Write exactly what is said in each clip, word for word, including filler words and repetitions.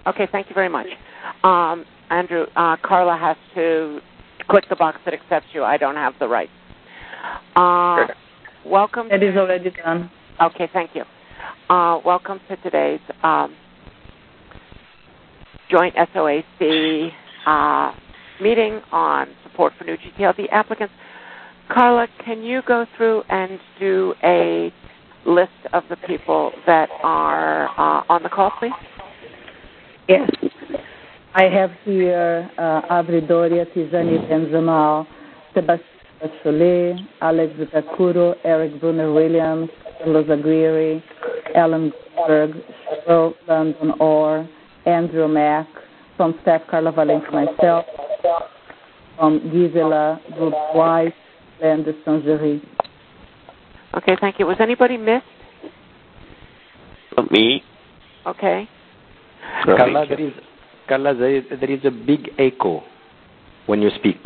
Okay, thank you very much. Um, Andrew, uh, Carla has to click the box that accepts you. I don't have the right. Uh, sure. Welcome. It is already done. Okay, thank you. Uh, welcome to today's um, joint S O A C uh, meeting on support for new G T L D applicants. Carla, can you go through and do a list of the people that are uh, on the call, please? Yes. I have here uh, Avri Doria, Tijani Benjamal, Sebastian Cholet, Alex Vitacuro, Eric Brunner-Williams, Carlos Aguirre, Alan Berg, Cheryl Landon Orr, Andrew Mack, from staff Carla Valente, myself, from Gisela Brooks White, and de Saint-Géry. Okay, thank you. Was anybody missed? Not me. Okay. Carla, there is, Carla, there is, there is a big echo when you speak.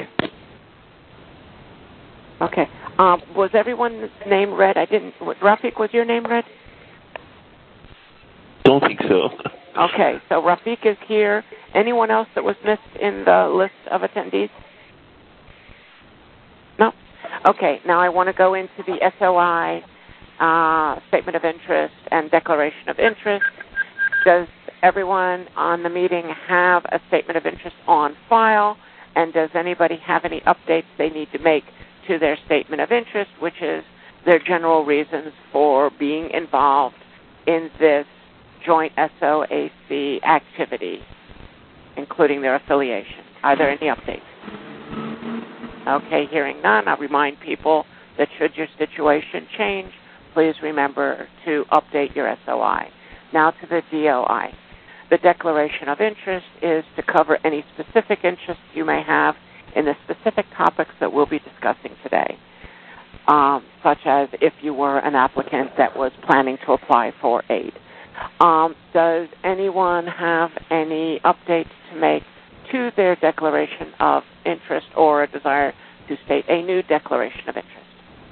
Okay. Um, was everyone's name read? I didn't. Rafiq, was your name read? Don't think so. Okay, so Rafiq is here. Anyone else that was missed in the list of attendees? No? Okay, now I want to go into the S O I uh, Statement of Interest and Declaration of Interest. Does everyone on the meeting have a Statement of Interest on file? And does anybody have any updates they need to make to their Statement of Interest, which is their general reasons for being involved in this joint S O A C activity, including their affiliation? Are there any updates? Okay, hearing none, I'll remind people that should your situation change, please remember to update your S O I. Now to the D O I. The Declaration of Interest is to cover any specific interests you may have in the specific topics that we'll be discussing today, um, such as if you were an applicant that was planning to apply for aid. Um, does anyone have any updates to make to their declaration of interest or a desire to state a new declaration of interest?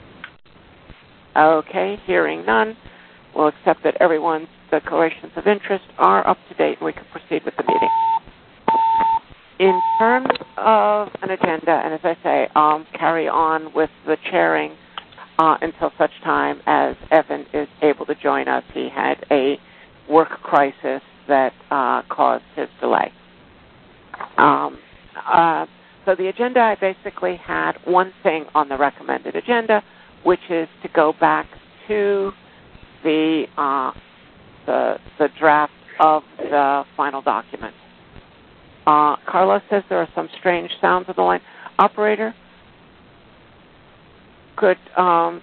Okay, hearing none, we'll accept that everyone's declarations of interest are up to date and we can proceed with the meeting. In terms of an agenda, and as I say, I'll carry on with the chairing uh, until such time as Evan is able to join us. He had a work crisis that uh, caused his delay. Um, uh, so the agenda, I basically had one thing on the recommended agenda, which is to go back to the uh, the, the draft of the final document. Uh, Carlos says there are some strange sounds on the line. Operator, could um,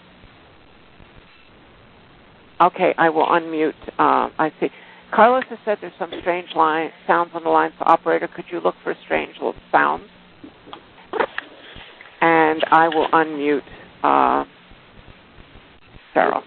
okay, I will unmute. Uh, I see. Carlos has said there's some strange line, sounds on the line. So, operator, could you look for strange little sounds? And I will unmute uh, Cheryl.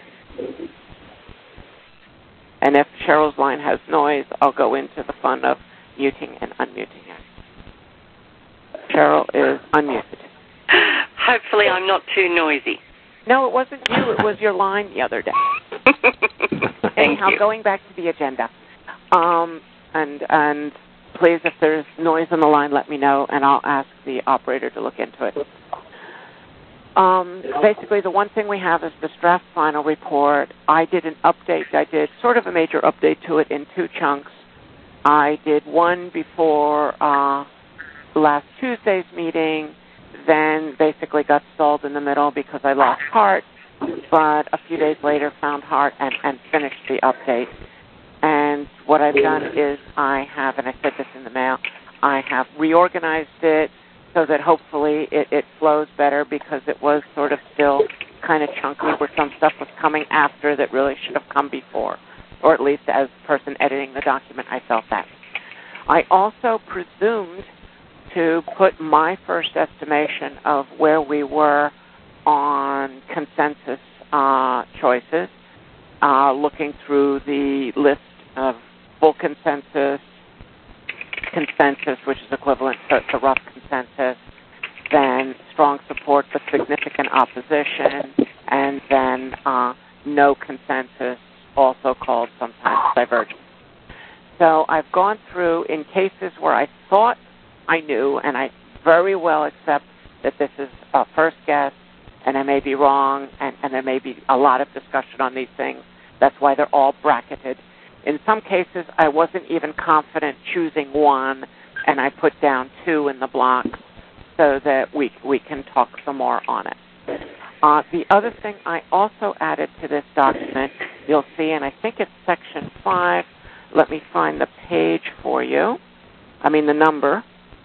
And if Cheryl's line has noise, I'll go into the fun of muting and unmuting her. Cheryl is unmuted. Hopefully I'm not too noisy. No, it wasn't you. It was your line the other day. Anyhow, you. Going back to the agenda. Um, and and please, if there's noise on the line, let me know, and I'll ask the operator to look into it. Um, basically, the one thing we have is this draft final report. I did an update. I did sort of a major update to it in two chunks. I did one before uh, last Tuesday's meeting, then basically got stalled in the middle because I lost heart, but a few days later found heart and, and finished the update. And what I've done is I have, and I said this in the mail, I have reorganized it so that hopefully it, it flows better because it was sort of still kind of chunky where some stuff was coming after that really should have come before, or at least as the person editing the document, I felt that. I also presumed to put my first estimation of where we were on consensus uh, choices, uh, looking through the list of full consensus, consensus, which is equivalent to, to rough consensus, then strong support but significant opposition, and then uh, no consensus, also called sometimes divergence. So I've gone through in cases where I thought I knew, and I very well accept that this is a first guess, and I may be wrong, and, and there may be a lot of discussion on these things. That's why they're all bracketed. In some cases, I wasn't even confident choosing one, and I put down two in the block so that we we can talk some more on it. Uh, the other thing I also added to this document, you'll see, and I think it's section five. Let me find the page for you. I mean the number.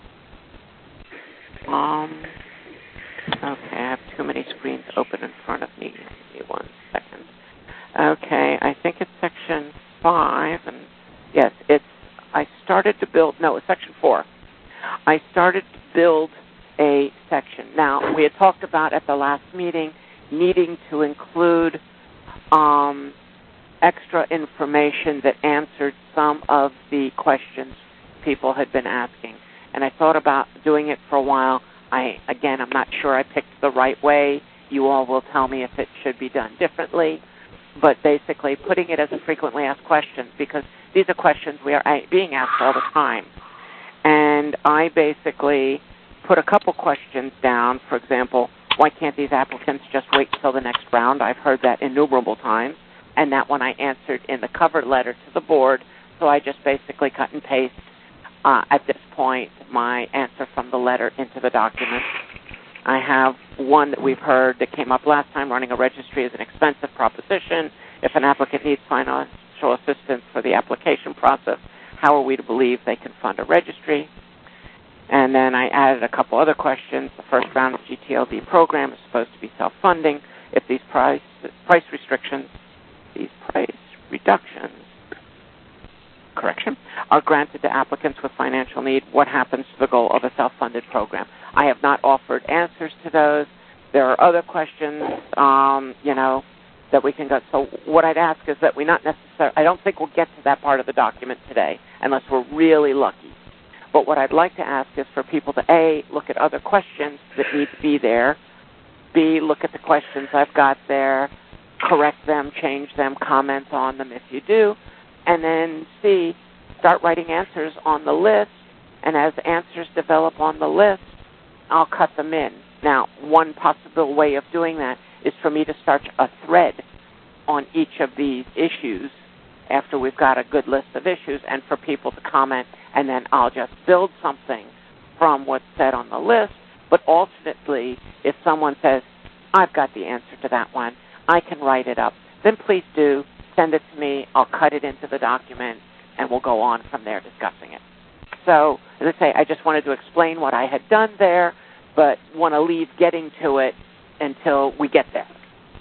Um, okay, I have too many screens open in front of me. Give me one second. Okay, I think it's section five, and yes, it's. I started to build. No, it's section four. I started to build a section. Now, we had talked about at the last meeting needing to include um, extra information that answered some of the questions people had been asking. And I thought about doing it for a while. I, again, I'm not sure I picked the right way. You all will tell me if it should be done differently. But basically putting it as a frequently asked questions, because these are questions we are being asked all the time. And I basically put a couple questions down. For example, why can't these applicants just wait until the next round? I've heard that innumerable times. And that one I answered in the cover letter to the board. So I just basically cut and paste, uh, at this point, my answer from the letter into the document. I have one that we've heard that came up last time. Running a registry is an expensive proposition. If an applicant needs financial assistance for the application process, how are we to believe they can fund a registry? And then I added a couple other questions. The first round of G T L D program is supposed to be self-funding. If these price price restrictions, these price reductions, correction, are granted to applicants with financial need, what happens to the goal of a self-funded program? I have not offered answers to those. There are other questions, um, you know, that we can go. So what I'd ask is that we not necessarily, I don't think we'll get to that part of the document today unless we're really lucky. But what I'd like to ask is for people to, A, look at other questions that need to be there, B, look at the questions I've got there, correct them, change them, comment on them if you do, and then C, start writing answers on the list, and as answers develop on the list, I'll cut them in. Now, one possible way of doing that is for me to start a thread on each of these issues after we've got a good list of issues, and for people to comment, and then I'll just build something from what's said on the list. But alternately, if someone says, I've got the answer to that one, I can write it up, then please do send it to me. I'll cut it into the document, and we'll go on from there discussing it. So, as I say, I just wanted to explain what I had done there, but want to leave getting to it until we get there.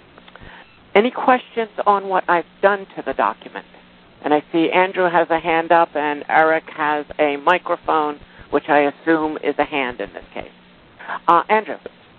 Any questions on what I've done to the document? And I see Andrew has a hand up and Eric has a microphone, which I assume is a hand in this case. Uh, Andrew.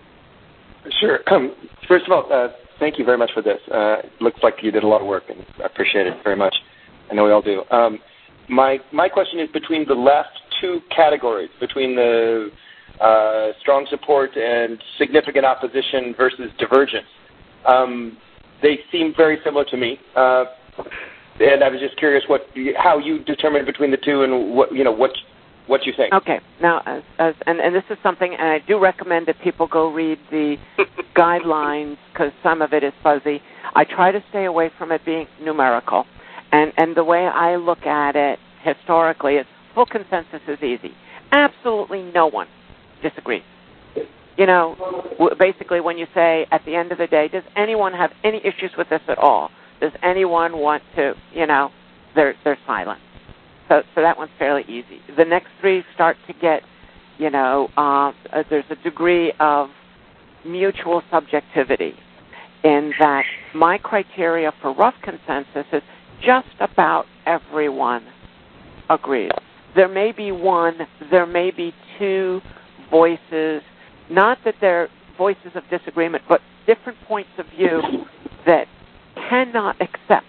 Sure. Um, first of all, uh, thank you very much for this. Uh, it looks like you did a lot of work, and I appreciate it very much. I know we all do. Um, my my question is between the last two categories, between the uh, strong support and significant opposition versus divergence. Um, they seem very similar to me, uh, and I was just curious what how you determined between the two, and what you know what what you think. Okay. Now, as, as, and, and this is something, and I do recommend that people go read the guidelines because some of it is fuzzy. I try to stay away from it being numerical, and and the way I look at it historically is full consensus is easy. Absolutely no one disagrees. You know, basically when you say at the end of the day, does anyone have any issues with this at all? Does anyone want to, you know, they're, they're silent. So so that one's fairly easy. The next three start to get, you know, uh, there's a degree of mutual subjectivity in that my criteria for rough consensus is just about everyone agrees. There may be one, there may be two voices, not that they're voices of disagreement, but different points of view that cannot accept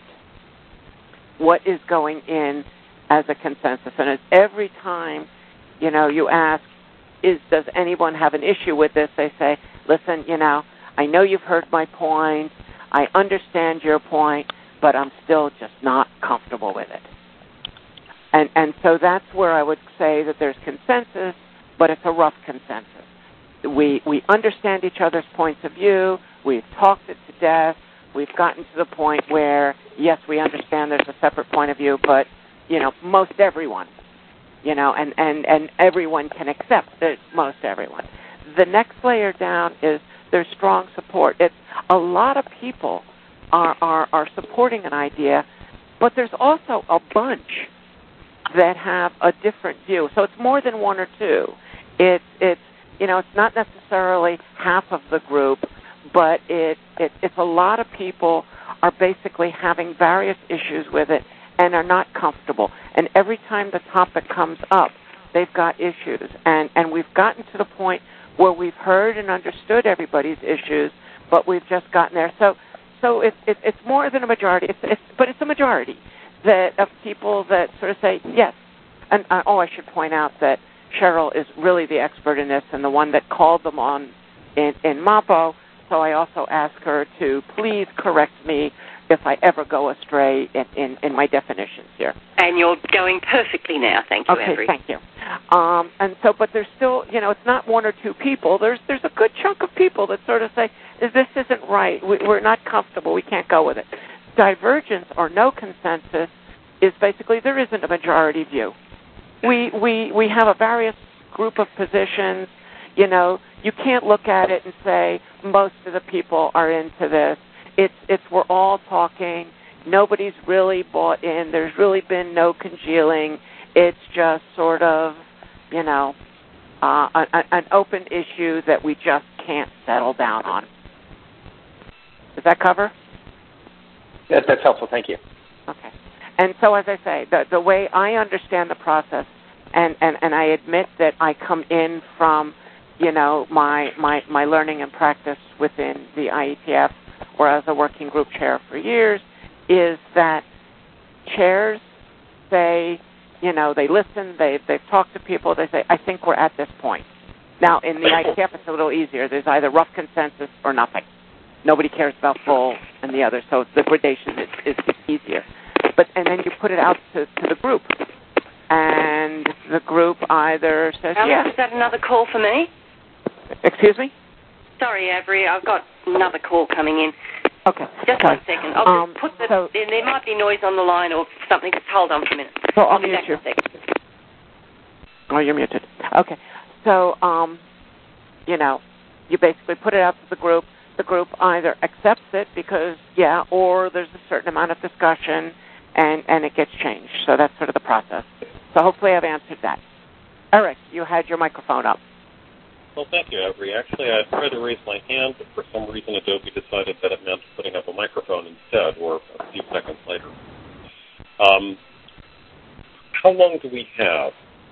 what is going in as a consensus. And as every time, you know, you ask, is does anyone have an issue with this? They say, listen, you know, I know you've heard my point. I understand your point, but I'm still just not comfortable with it. And, and so that's where I would say that there's consensus, but it's a rough consensus. We, we understand each other's points of view. We've talked it to death. We've gotten to the point where, yes, we understand there's a separate point of view, but, you know, most everyone, you know, and, and, and everyone can accept that most everyone. The next layer down is there's strong support. It's a lot of people are, are, are supporting an idea, but there's also a bunch that have a different view. So it's more than one or two. It's, it's you know, it's not necessarily half of the group, but it, it, it's a lot of people are basically having various issues with it and are not comfortable. And every time the topic comes up, they've got issues. And, and we've gotten to the point where we've heard and understood everybody's issues, but we've just gotten there. So so it, it, it's more than a majority, it's, it's, but it's a majority that of people that sort of say, yes. And uh, oh, I should point out that Cheryl is really the expert in this and the one that called them on in, in MAPO, so I also ask her to please correct me if I ever go astray in, in, in my definitions here. And you're going perfectly now. Thank you, okay, Avery. Thank you. Um, and so, but there's still, you know, it's not one or two people. There's there's a good chunk of people that sort of say, this isn't right. We, we're not comfortable. We can't go with it. Divergence or no consensus is basically there isn't a majority view. We we we have a various group of positions. You know, you can't look at it and say most of the people are into this. It's it's we're all talking. Nobody's really bought in. There's really been no congealing. It's just sort of, you know, uh, an, an open issue that we just can't settle down on. Does that cover? That, that's helpful. Thank you. Okay. And so, as I say, the, the way I understand the process, and, and, and I admit that I come in from, you know, my, my, my learning and practice within the I E T F, or as a working group chair for years, is that chairs say, you know, they listen, they, they've talked to people, they say, I think we're at this point. Now, in the I E T F, it's a little easier. There's either rough consensus or nothing. Nobody cares about full and the other, so the gradation is, is easier. But and then you put it out to, to the group, and the group either says, Alice, yeah. Is that another call for me? Excuse me? Sorry, Avery, I've got another call coming in. Okay. Just Sorry. one second. I'll um, just put the, so, there, there might be noise on the line or something. Just hold on for a minute. So I'll, I'll be mute back you. in a second. Oh, you're muted. Okay. So, um, you know, you basically put it out to the group. The group either accepts it because, yeah, or there's a certain amount of discussion and, and it gets changed. So that's sort of the process. So hopefully I've answered that. Eric, you had your microphone up. Well, thank you, Avery. Actually, I tried to raise my hand, but for some reason Adobe decided that it meant putting up a microphone instead, or a few seconds later. Um, how long do we have?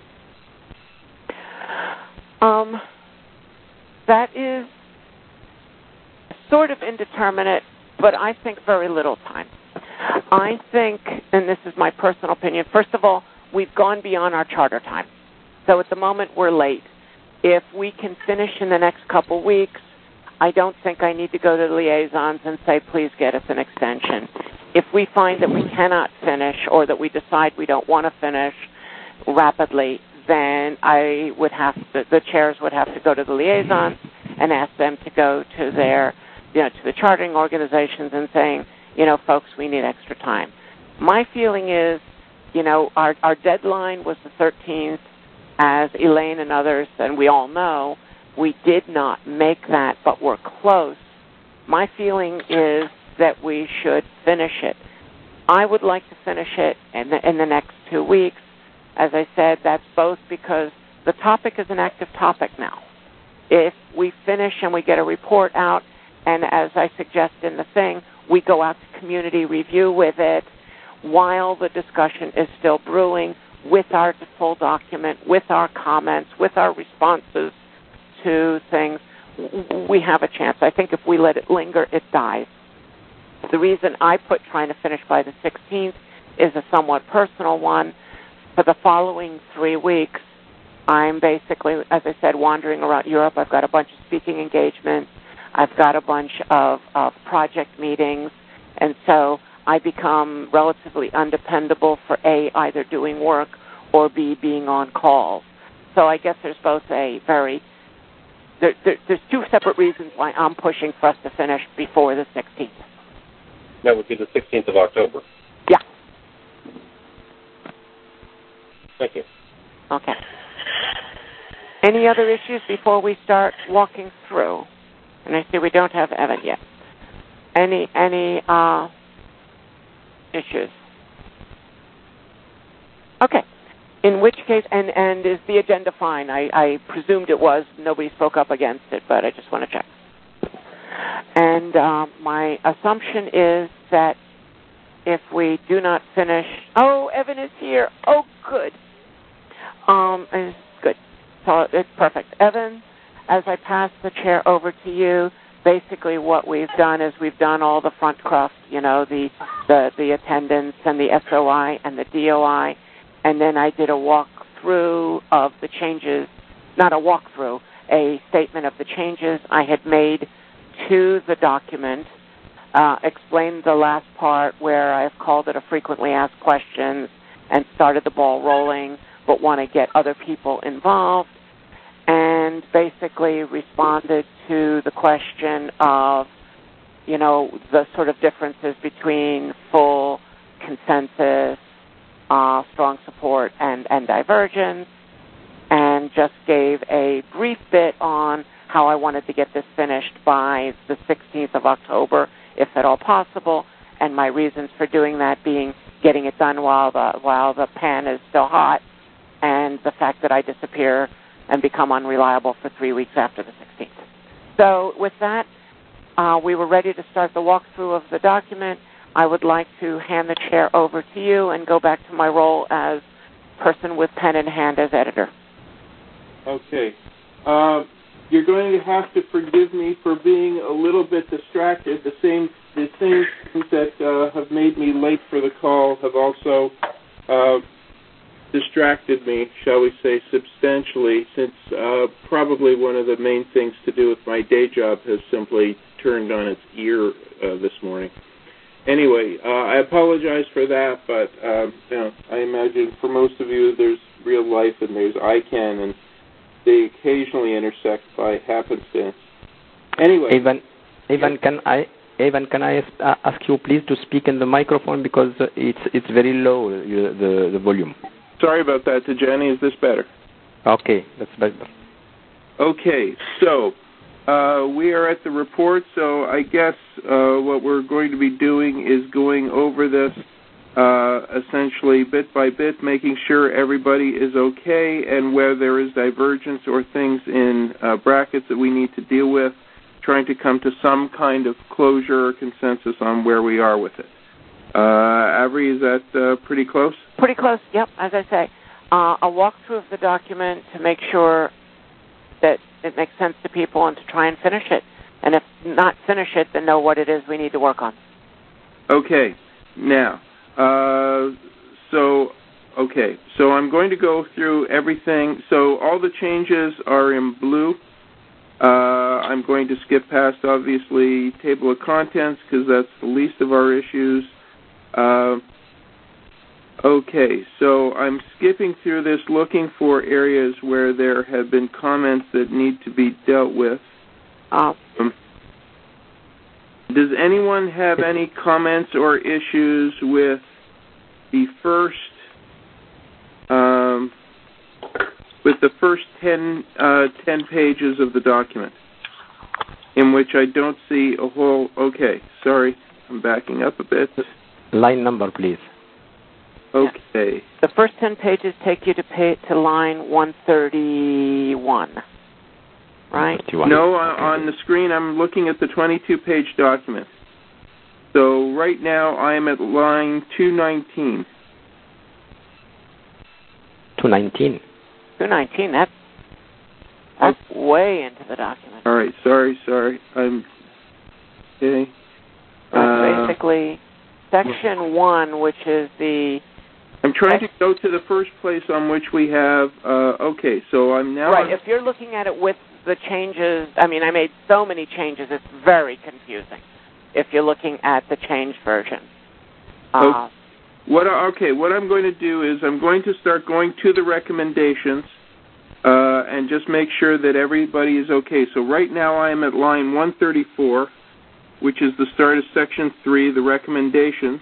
Um, that is sort of indeterminate, but I think very little time. I think, and this is my personal opinion, first of all, we've gone beyond our charter time. So at the moment, we're late. If we can finish in the next couple weeks, I don't think I need to go to the liaisons and say, please get us an extension. If we find that we cannot finish or that we decide we don't want to finish rapidly, then I would have to, the chairs would have to go to the liaisons and ask them to go to their, you know, to the chartering organizations and saying, you know, folks, we need extra time. My feeling is, you know, our, our deadline was the thirteenth. As Elaine and others, and we all know, we did not make that, but we're close. My feeling is that we should finish it. I would like to finish it in the, in the next two weeks. As I said, that's both because the topic is an active topic now. If we finish and we get a report out, and as I suggest in the thing, we go out to community review with it while the discussion is still brewing, with our full document, with our comments, with our responses to things, we have a chance. I think if we let it linger, it dies. The reason I put trying to finish by the sixteenth is a somewhat personal one. For the following three weeks, I'm basically, as I said, wandering around Europe. I've got a bunch of speaking engagements. I've got a bunch of, of project meetings. And so I become relatively undependable for A, either doing work, or B, being on calls. So I guess there's both a very, there, there, there's two separate reasons why I'm pushing for us to finish before the sixteenth. That would be the sixteenth of October. Yeah. Thank you. Okay. Any other issues before we start walking through? And I see we don't have Evan yet. Any, any, uh, issues? Okay. In which case, and, and is the agenda fine? I, I presumed it was. Nobody spoke up against it, but I just want to check. And uh, my assumption is that if we do not finish... Oh, Evan is here. Oh, good. Um, it's good. So it's perfect. Evan, as I pass the chair over to you, basically what we've done is we've done all the front cruft, you know, the, the, the attendance and the S O I and the D O I, and then I did a walkthrough of the changes, not a walkthrough, a statement of the changes I had made to the document, uh, explained the last part where I've called it a frequently asked questions and started the ball rolling, but want to get other people involved, and basically responded to the question of, you know, the sort of differences between full consensus, uh, strong support, and, and divergence, and just gave a brief bit on how I wanted to get this finished by the sixteenth of October, if at all possible, and my reasons for doing that being getting it done while the while the pan is still hot, and the fact that I disappear and become unreliable for three weeks after the sixteenth. So with that, uh, we were ready to start the walkthrough of the document. I would like to hand the chair over to you and go back to my role as person with pen in hand as editor. Okay. Uh, you're going to have to forgive me for being a little bit distracted. The same the same things that uh, have made me late for the call have also uh, distracted me, shall we say, substantially, since uh, probably one of the main things to do with my day job has simply turned on its ear uh, this morning. Anyway, uh, I apologize for that, but uh, you know, I imagine for most of you there's real life and there's I C A N, and they occasionally intersect by happenstance. Anyway, Evan, Evan, can I, Evan, can I uh, ask you please to speak in the microphone because uh, it's it's very low, uh, the the volume. Sorry about that, Jenny. Is this better? Okay, that's better. Okay, so uh, we are at the report. So I guess uh, what we're going to be doing is going over this uh, essentially bit by bit, making sure everybody is okay, and where there is divergence or things in uh, brackets that we need to deal with, trying to come to some kind of closure or consensus on where we are with it. Uh, Avery, is that uh, pretty close? Pretty close, yep. As I say, uh, a walkthrough of the document to make sure that it makes sense to people and to try and finish it. And if not finish it, then know what it is we need to work on. Okay. Now, uh, so, okay. So I'm going to go through everything. So all the changes are in blue. Uh, I'm going to skip past, obviously, table of contents because that's the least of our issues. Uh, okay, so I'm skipping through this looking for areas where there have been comments that need to be dealt with. Uh, um, does anyone have any comments or issues with the first um, with the first ten, uh, ten pages of the document, in which I don't see a whole... Okay, sorry, I'm backing up a bit. Line number, please. Okay. The first ten pages take you to pay, to line one thirty-one, right? No, on the screen I'm looking at the twenty-two page document. So right now I'm at line two nineteen. two nineteen? two nineteen, that's, that's oh. way into the document. All right, sorry, sorry. I'm... Okay. Uh, basically... Section one, which is the... I'm trying to go to the first place on which we have... Uh, okay, so I'm now... Right, if you're looking at it with the changes... I mean, I made so many changes, it's very confusing if you're looking at the changed version. Uh, what? Okay, what I'm going to do is I'm going to start going to the recommendations uh, and just make sure that everybody is okay. So right now I am at line one thirty-four, which is the start of section three, the recommendations,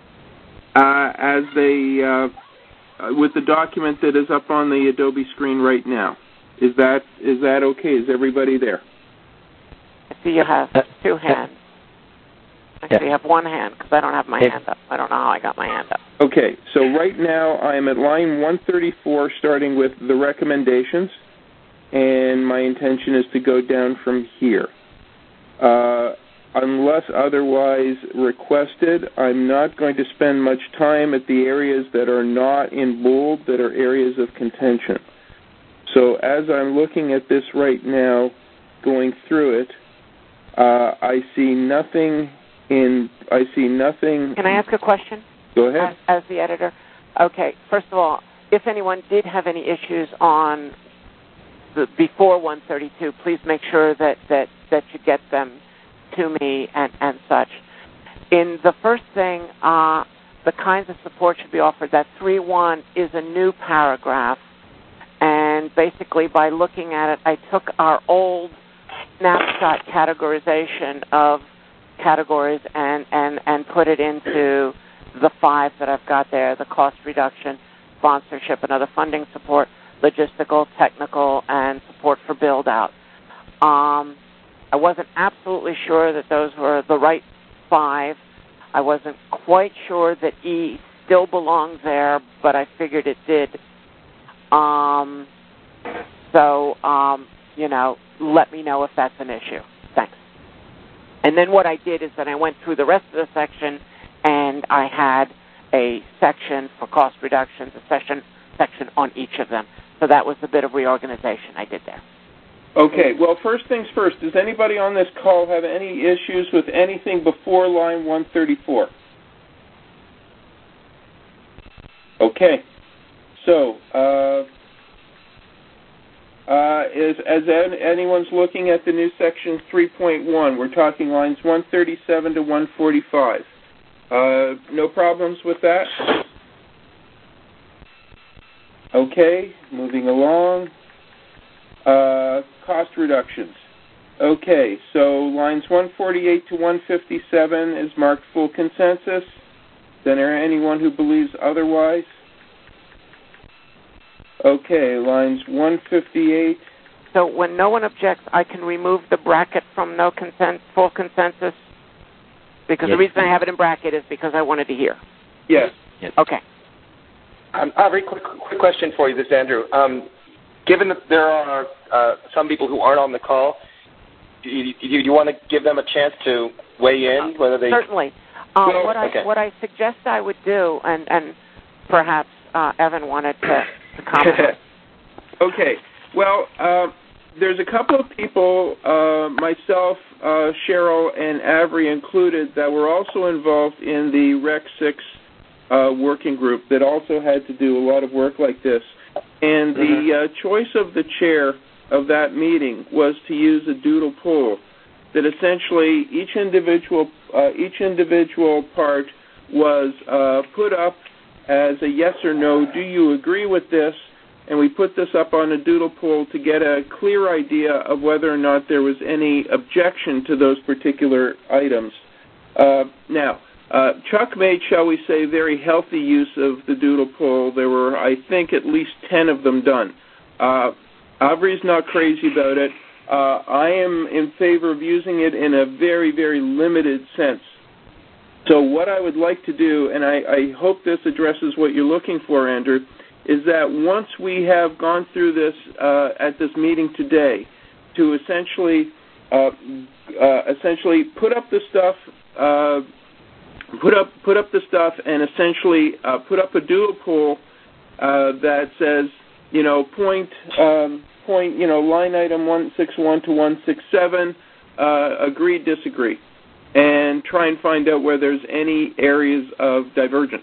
uh, as they uh, with the document that is up on the Adobe screen right now. Is that is that okay? Is everybody there? I see you have two hands. Actually, you have one hand because I don't have my hand up. I don't know how I got my hand up. Okay, so right now I am at line one thirty-four, starting with the recommendations, and my intention is to go down from here. Uh, unless otherwise requested, I'm not going to spend much time at the areas that are not in bold, that are areas of contention. So as I'm looking at this right now, going through it, uh, I see nothing in, I see nothing. Can I ask a question? Go ahead. As, as the editor. Okay, first of all, if anyone did have any issues on the before one thirty-two, please make sure that, that, that you get them to me and, and such. In the first thing, uh, the kinds of support should be offered. That three one is a new paragraph, and basically by looking at it, I took our old snapshot categorization of categories and, and, and put it into the five that I've got there: the cost reduction, sponsorship and other funding support, logistical, technical, and support for build-out. Um, I wasn't absolutely sure that those were the right five. I wasn't quite sure that E still belonged there, but I figured it did. Um, so, um, you know, let me know if that's an issue. Thanks. And then what I did is that I went through the rest of the section, and I had a section for cost reductions, a section, section on each of them. So that was a bit of reorganization I did there. Okay, well, first things first, does anybody on this call have any issues with anything before line one thirty-four? Okay, so uh, uh, is, as anyone's looking at the new section three point one, we're talking lines one thirty-seven to one forty-five. Uh, no problems with that? Okay, moving along. Uh, cost reductions. Okay, so lines one forty-eight to one fifty-seven is marked full consensus. Is there anyone who believes otherwise? Okay, lines one fifty-eight. So when no one objects, I can remove the bracket from no consent, full consensus? Because yes. The reason I have it in bracket is because I wanted to hear. Yes. yes. Okay. Um, a very quick, quick question for you, this is Andrew. Um, given that there are uh, some people who aren't on the call, do you, do you want to give them a chance to weigh in? Whether they Certainly. Um, well, what, I, okay. what I suggest I would do, and, and perhaps uh, Evan wanted to, to comment. Okay. Well, uh, there's a couple of people, uh, myself, uh, Cheryl, and Avery included, that were also involved in the Rec six uh, working group that also had to do a lot of work like this. And the mm-hmm. uh, choice of the chair of that meeting was to use a doodle poll that essentially each individual uh, each individual part was uh, put up as a yes or no, do you agree with this? And we put this up on a doodle poll to get a clear idea of whether or not there was any objection to those particular items. Uh, now, uh, Chuck made, shall we say, very healthy use of the doodle poll. There were, I think, at least ten of them done. Uh, Aubrey's not crazy about it. Uh, I am in favor of using it in a very, very limited sense. So what I would like to do, and I, I hope this addresses what you're looking for, Andrew, is that once we have gone through this uh, at this meeting today, to essentially uh, uh, essentially put up the stuff, uh, put up put up the stuff, and essentially uh, put up a doodle poll uh, that says, you know, point um, point, you know, line item one sixty-one to one sixty-seven, uh, agree, disagree, and try and find out where there's any areas of divergence.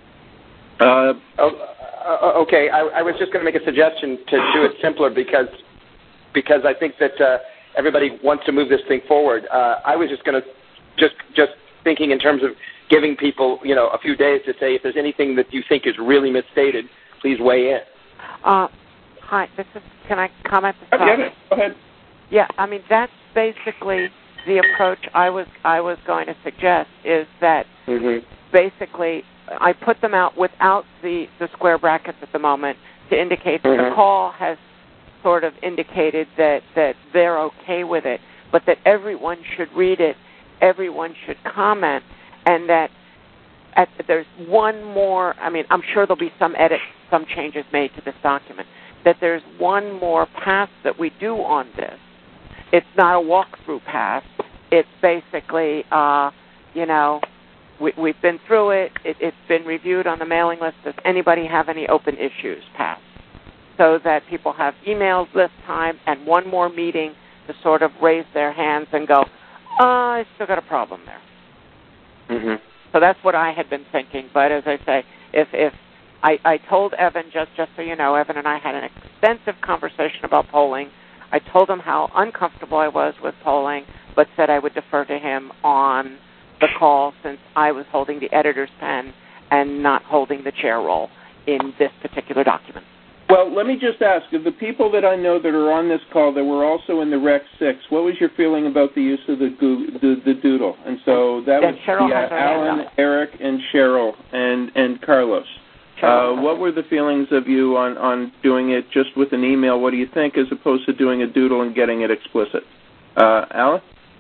Uh, oh, uh, okay, I, I was just going to make a suggestion to do it simpler because because I think that uh, everybody wants to move this thing forward. Uh, I was just going to just just thinking in terms of giving people, you know, a few days to say if there's anything that you think is really misstated, please weigh in. Uh, hi, this is, can I comment? This oh, yeah, go ahead. Yeah, I mean, that's basically the approach I was I was going to suggest, is that mm-hmm. basically I put them out without the, the square brackets at the moment to indicate that mm-hmm. the call has sort of indicated that, that they're okay with it, but that everyone should read it, everyone should comment, and that at, there's one more, I mean, I'm sure there'll be some edits, some changes made to this document, that there's one more pass that we do on this. It's not a walkthrough pass. It's basically, uh, you know, we, we've been through it. it. It's been reviewed on the mailing list. Does anybody have any open issues pass? So that people have emails this time and one more meeting to sort of raise their hands and go, oh, I still got a problem there. Mm-hmm. So that's what I had been thinking. But as I say, if if I, I told Evan, just, just so you know, Evan and I had an extensive conversation about polling. I told him how uncomfortable I was with polling, but said I would defer to him on the call since I was holding the editor's pen and not holding the chair role in this particular document. Well, let me just ask, of the people that I know that are on this call that were also in the Rec six, what was your feeling about the use of the the, the doodle? And so that was yeah, Alan, Eric, and Cheryl, and, and Carlos. Uh, what were the feelings of you on, on doing it just with an email? What do you think, as opposed to doing a doodle and getting it explicit? Uh, Alan?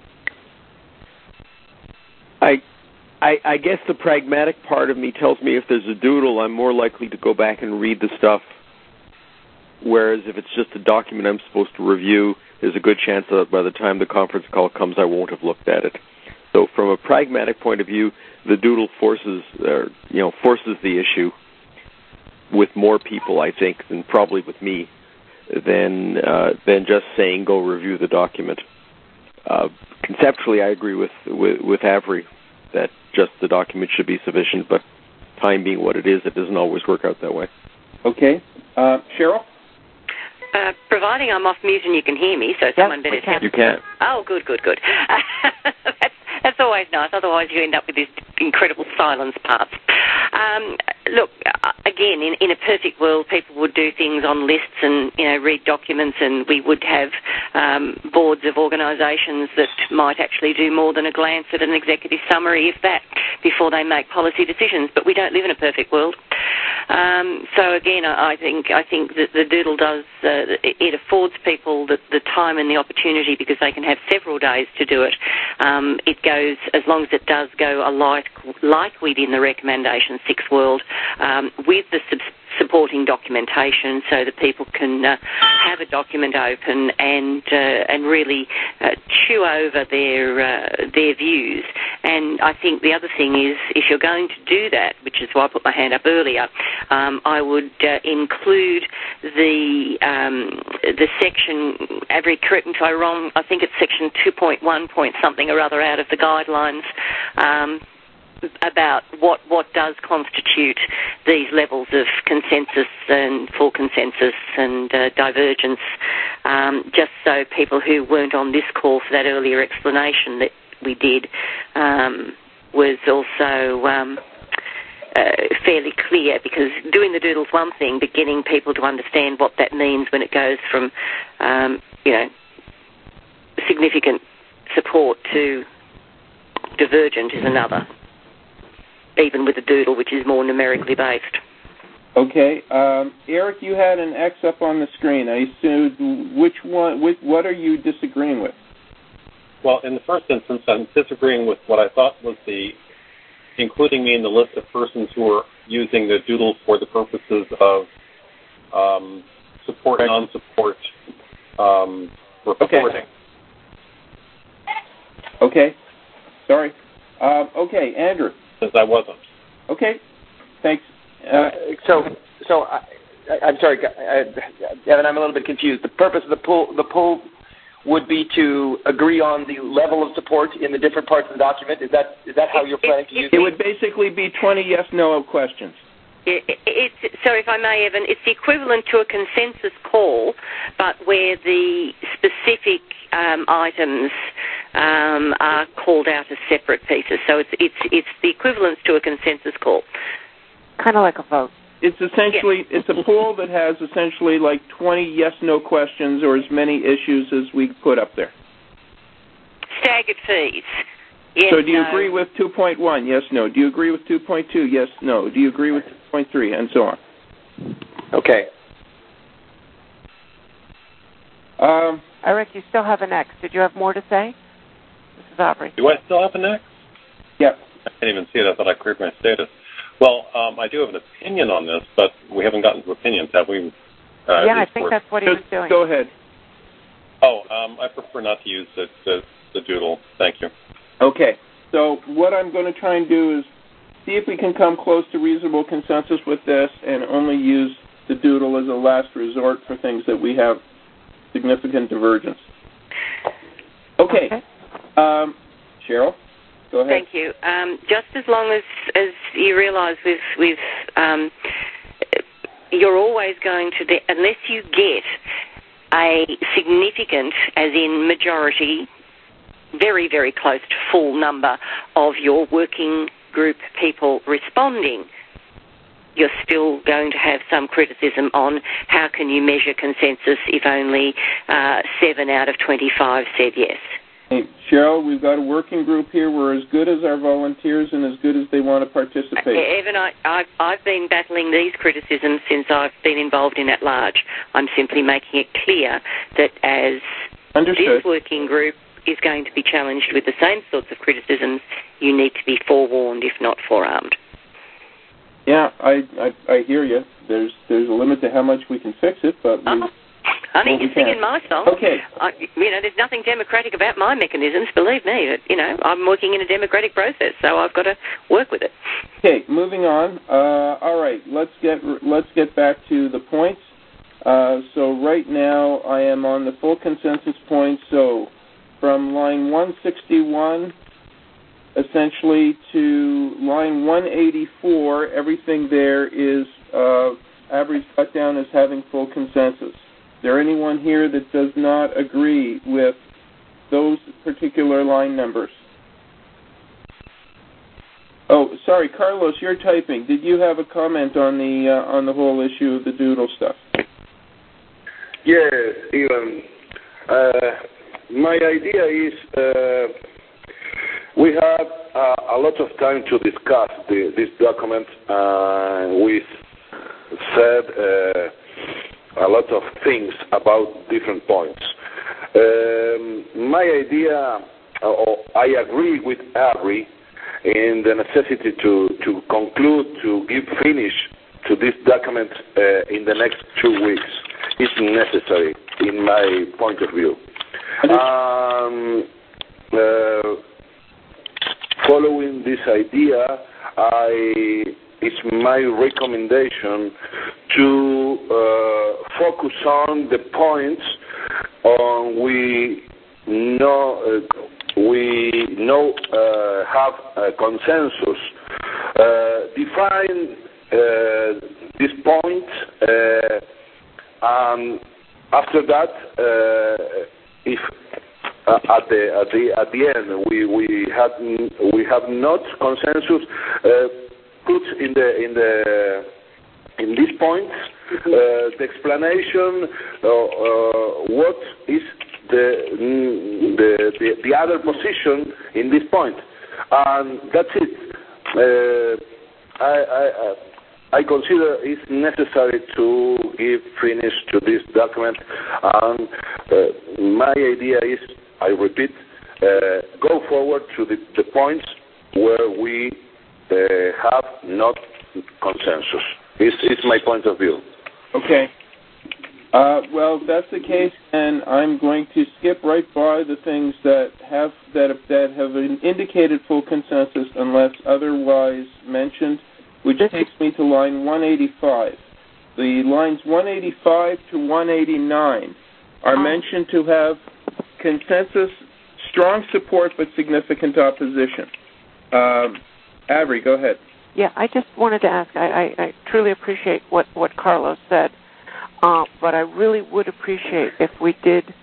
I, I, I guess the pragmatic part of me tells me if there's a doodle, I'm more likely to go back and read the stuff, whereas if it's just a document I'm supposed to review, there's a good chance that by the time the conference call comes, I won't have looked at it. So from a pragmatic point of view, the doodle forces, uh, you know, forces the issue with more people, I think, than probably with me, than uh, than just saying go review the document. Uh, conceptually, I agree with, with with Avery that just the document should be sufficient, but time being what it is, it doesn't always work out that way. Okay, uh, Cheryl. Uh, providing I'm off mute and you can hear me, so yes, someone better tell me. You can. Oh, good, good, good. that's, that's always nice. Otherwise, you end up with this incredible silence part. Um, look, again, in, in a perfect world, people would do things on lists and, you know, read documents, and we would have um, boards of organisations that might actually do more than a glance at an executive summary, if that, before they make policy decisions. But we don't live in a perfect world. Um, so again, I, I think I think that the doodle does uh, it affords people the, the time and the opportunity, because they can have several days to do it. Um, it goes, as long as it does go like like we did in the recommendation six world, um, with the sub- supporting documentation, so that people can uh, have a document open and uh, and really uh, chew over their uh, their views. And I think the other thing is, if you're going to do that, which is why I put my hand up earlier, um, I would uh, include the um, the section. Avery, correct me if I'm wrong. I think it's section two point one point something or other out of the guidelines. Um, about what, what does constitute these levels of consensus and full consensus and uh, divergence, um, just so people who weren't on this call for that earlier explanation that we did um, was also um, uh, fairly clear, because doing the doodle's one thing, but getting people to understand what that means when it goes from, um, you know, significant support to divergent is another, even with the doodle, which is more numerically based. Okay. Um, Eric, you had an X up on the screen. I assume, which one, which, what are you disagreeing with? Well, in the first instance, I'm disagreeing with what I thought was the including me in the list of persons who are using the doodle for the purposes of um, support, okay. non-support um, reporting. Okay. Okay. Sorry. Um, okay, Andrew. Since I wasn't. Okay. Thanks. Uh, uh, so, so I, I, I'm sorry, I, Evan. I'm a little bit confused. The purpose of the poll, the poll, would be to agree on the level of support in the different parts of the document. Is that is that how you're planning to use it? It would basically be twenty yes/no questions. It, it's, so if I may, Evan, it's the equivalent to a consensus call, but where the specific um, items um, are called out as separate pieces. So it's it's it's the equivalent to a consensus call. Kind of like a vote. It's essentially yeah. It's a poll that has essentially like twenty yes/no questions or as many issues as we put up there. Staggered fees. Yes, so do you no. agree with two point one? Yes, no. Do you agree with two point two? Yes, no. Do you agree with two point three? And so on. Okay. Um, Eric, you still have an X. Did you have more to say? This is Aubrey. Do I still have an X? Yeah. I can't even see it. I thought I cleared my status. Well, um, I do have an opinion on this, but we haven't gotten to opinions, have we? Uh, yeah, I think that's what he Just was doing. Go ahead. Oh, um, I prefer not to use the, the, the doodle. Thank you. Okay. So what I'm going to try and do is see if we can come close to reasonable consensus with this and only use the doodle as a last resort for things that we have significant divergence. Okay. okay. Um, Cheryl, go ahead. Thank you. Um, just as long as, as you realise with, with um, you're always going to, de- unless you get a significant, as in majority, very, very close to full number of your working group people responding, you're still going to have some criticism on how can you measure consensus if only uh, seven out of twenty-five said yes. Hey, Cheryl, we've got a working group here. We're as good as our volunteers and as good as they want to participate. Uh, Evan, I, I've, I've been battling these criticisms since I've been involved in at large. I'm simply making it clear that as Understood. This working group is going to be challenged with the same sorts of criticisms, you need to be forewarned, if not forearmed. Yeah, I, I I hear you. There's there's a limit to how much we can fix it, but we, oh, honey, well, you're singing my song. Okay. I, you know, there's nothing democratic about my mechanisms. Believe me, but, you know, I'm working in a democratic process, so I've got to work with it. Okay, moving on. Uh, all right, let's get let's get back to the points. Uh, so right now I am on the full consensus points. So from line one sixty-one. Essentially to line one eighty-four, everything there is uh, average cut down as having full consensus. Is there anyone here that does not agree with those particular line numbers? Oh, sorry, Carlos, you're typing. Did you have a comment on the uh, on the whole issue of the doodle stuff? Yes, Ivan. Uh, my idea is. Uh, We have uh, a lot of time to discuss the, this document. Uh, we said uh, a lot of things about different points. Um, my idea, uh, I agree with Avery in the necessity to, to conclude, to give finish to this document uh, in the next two weeks. It's necessary, in my point of view. Um, uh, Following this idea, I, it's my recommendation to uh, focus on the points on we know uh, we know uh, have a consensus. Uh, define uh, this point, uh, and after that, uh, if Uh, at the at the at the end, we we had we have not consensus. Uh, put in the in the in this point uh, the explanation. Uh, uh, what is the, the the the other position in this point, and that's it. Uh, I. I, I I consider it's necessary to give finish to this document, and uh, my idea is, I repeat, uh, go forward to the, the points where we uh, have not consensus. It's, it's my point of view. Okay. Uh, well, if that's the case, then I'm going to skip right by the things that have that that have indicated full consensus, unless otherwise mentioned, which takes me to line one eighty-five. The lines one eighty-five to one eighty-nine are mentioned to have consensus, strong support, but significant opposition. Um, Avery, go ahead. Yeah, I just wanted to ask, I, I, I truly appreciate what, what Carlos said, uh, but I really would appreciate if we did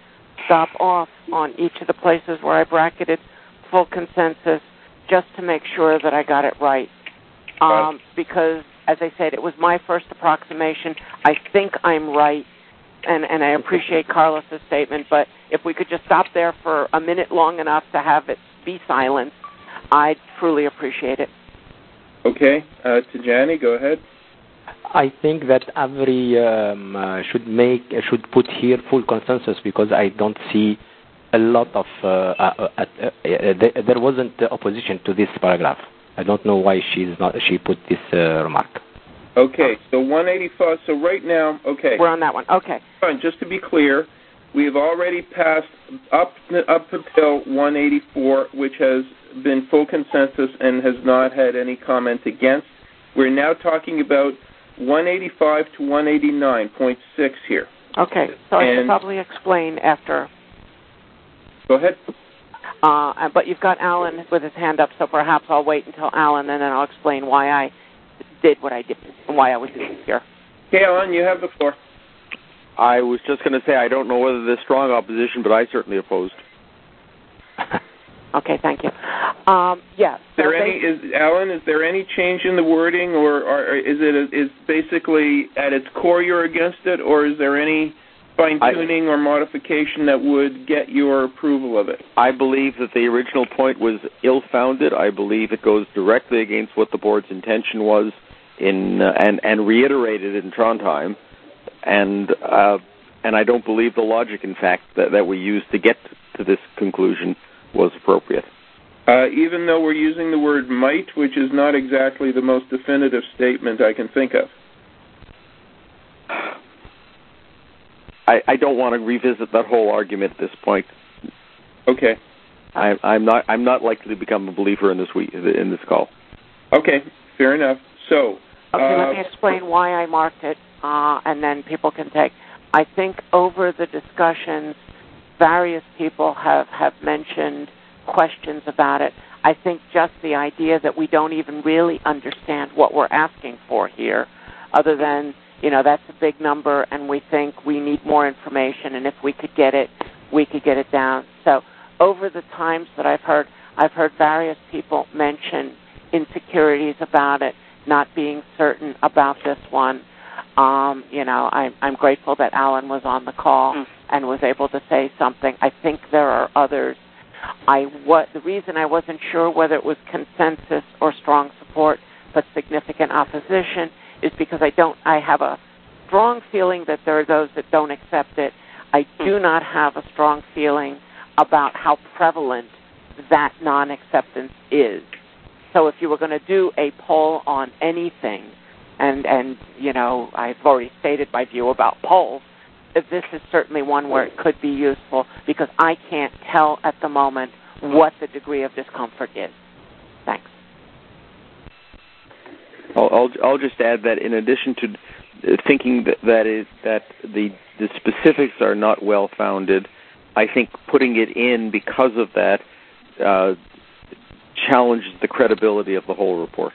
stop off on each of the places where I bracketed full consensus just to make sure that I got it right. Um, right. Because, as I said, it was my first approximation. I think I'm right, and, and I appreciate Carlos's statement, but if we could just stop there for a minute long enough to have it be silent, I'd truly appreciate it. Okay. Uh, Tijani, go ahead. I think that every um, uh, should make uh, should put here full consensus, because I don't see a lot of uh, uh, uh, uh, uh, there, there wasn't opposition to this paragraph. I don't know why she's not she put this uh, remark. Okay, so one eighty-five. So right now, okay, we're on that one. Okay, fine. Just to be clear, we've already passed up up until one eighty-four, which has been full consensus and has not had any comment against. We're now talking about one eighty-five to one eighty-nine point six here. Okay, so and I should probably explain after. Go ahead. Uh, but you've got Alan with his hand up, so perhaps I'll wait until Alan, and then I'll explain why I did what I did and why I was here. Okay, Alan, you have the floor. I was just going to say I don't know whether there's strong opposition, but I certainly opposed. Okay, thank you. Um, yeah. Is there so any, is, Alan, is there any change in the wording, or, or is it a, is basically at its core you're against it, or is there any fine-tuning I, or modification that would get your approval of it? I believe that the original point was ill-founded. I believe it goes directly against what the board's intention was in uh, and, and reiterated it in Trondheim, and uh, and I don't believe the logic, in fact, that, that we used to get to this conclusion was appropriate. Uh, even though we're using the word might, which is not exactly the most definitive statement I can think of. I, I don't want to revisit that whole argument at this point. Okay. I, I'm not. I'm not likely to become a believer in this week, in this call. Okay, fair enough. So. Okay, uh, let me explain why I marked it, uh, and then people can take. I think over the discussions, various people have, have mentioned questions about it. I think just the idea that we don't even really understand what we're asking for here, other than, you know, that's a big number and we think we need more information, and if we could get it, we could get it down. So over the times that I've heard, I've heard various people mention insecurities about it, not being certain about this one. Um, you know, I, I'm grateful that Alan was on the call mm. and was able to say something. I think there are others. I what the reason I wasn't sure whether it was consensus or strong support, but significant opposition, is because I don't. I have a strong feeling that there are those that don't accept it. I do not have a strong feeling about how prevalent that non-acceptance is. So if you were going to do a poll on anything, and, and you know, I've already stated my view about polls, this is certainly one where it could be useful, because I can't tell at the moment what the degree of discomfort is. Thanks. I'll, I'll, I'll just add that in addition to thinking that that, is, that the, the specifics are not well-founded, I think putting it in because of that uh, challenges the credibility of the whole report.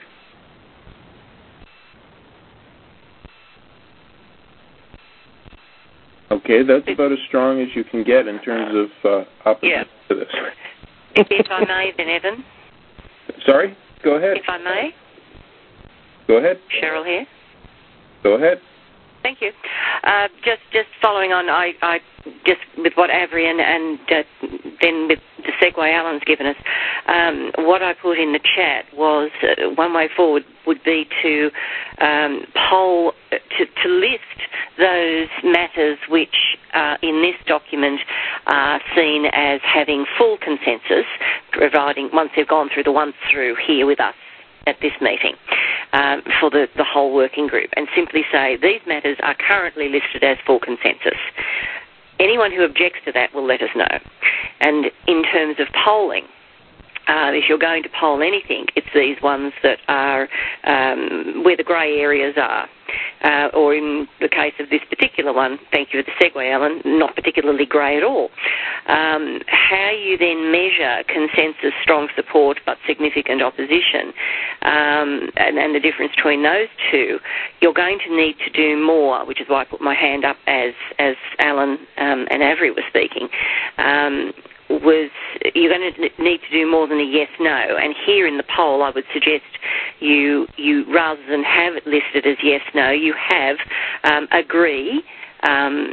Okay, that's about as strong as you can get in terms of uh, opposition yeah. to this. If, if I may, then, Evan. Sorry? Go ahead. If I may. Go ahead. Cheryl here. Go ahead. Thank you. Uh, just just following on, I, I just with what Avery and, and uh, then with the segue Alan's given us, um, what I put in the chat was uh, one way forward would be to um, poll, to, to list those matters which uh, in this document are seen as having full consensus, providing once they've gone through the ones through here with us at this meeting um, for the, the whole working group, and simply say these matters are currently listed as full consensus. Anyone who objects to that will let us know. And in terms of polling, uh, if you're going to poll anything, it's these ones that are um, where the grey areas are. uh, or in the case of this particular one, thank you for the segue, Alan, not particularly grey at all. Um, how you then measure consensus, strong support, but significant opposition, um, and, and the difference between those two, you're going to need to do more, which is why I put my hand up as, as Alan um, and Avery were speaking. Um, was you're going to need to do more than a yes-no. And here in the poll, I would suggest you, you rather than have it listed as yes-no, you have um, agree, um,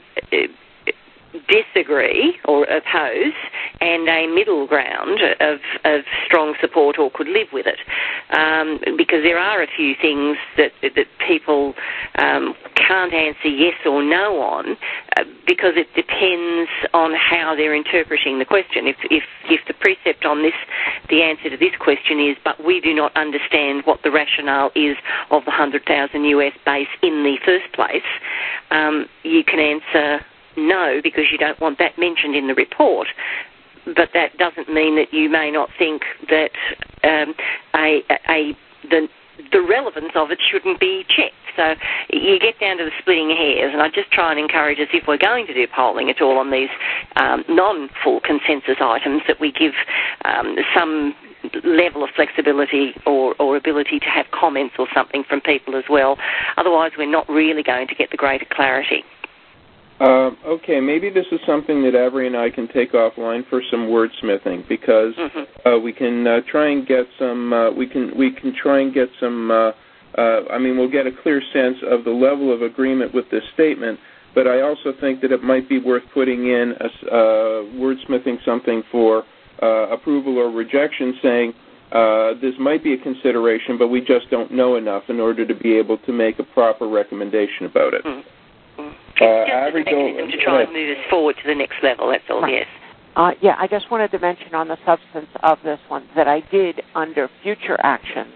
disagree or oppose, and a middle ground of, of strong support or could live with it. Um, because there are a few things that, that people um, can't answer yes or no on uh, because it depends on how they're interpreting the question. If, if, if the precept on this, the answer to this question is, but we do not understand what the rationale is of the one hundred thousand U S base in the first place, um, you can answer no, because you don't want that mentioned in the report. But that doesn't mean that you may not think that um, a, a the the relevance of it shouldn't be checked. So you get down to the splitting hairs, and I just try and encourage us, if we're going to do polling at all on these um, non-full consensus items, that we give um, some level of flexibility or, or ability to have comments or something from people as well. Otherwise, we're not really going to get the greater clarity. Uh, okay, maybe this is something that Avery and I can take offline for some wordsmithing, because mm-hmm. uh, we can uh, try and get some. Uh, we can we can try and get some. Uh, uh, I mean, we'll get a clear sense of the level of agreement with this statement. But I also think that it might be worth putting in a, uh, wordsmithing something for uh, approval or rejection, saying uh, this might be a consideration, but we just don't know enough in order to be able to make a proper recommendation about it. Mm-hmm. Uh, just a mechanism to try and move us forward to the next level, that's all, right. Yes. Uh, yeah, I just wanted to mention on the substance of this one that I did, under future actions,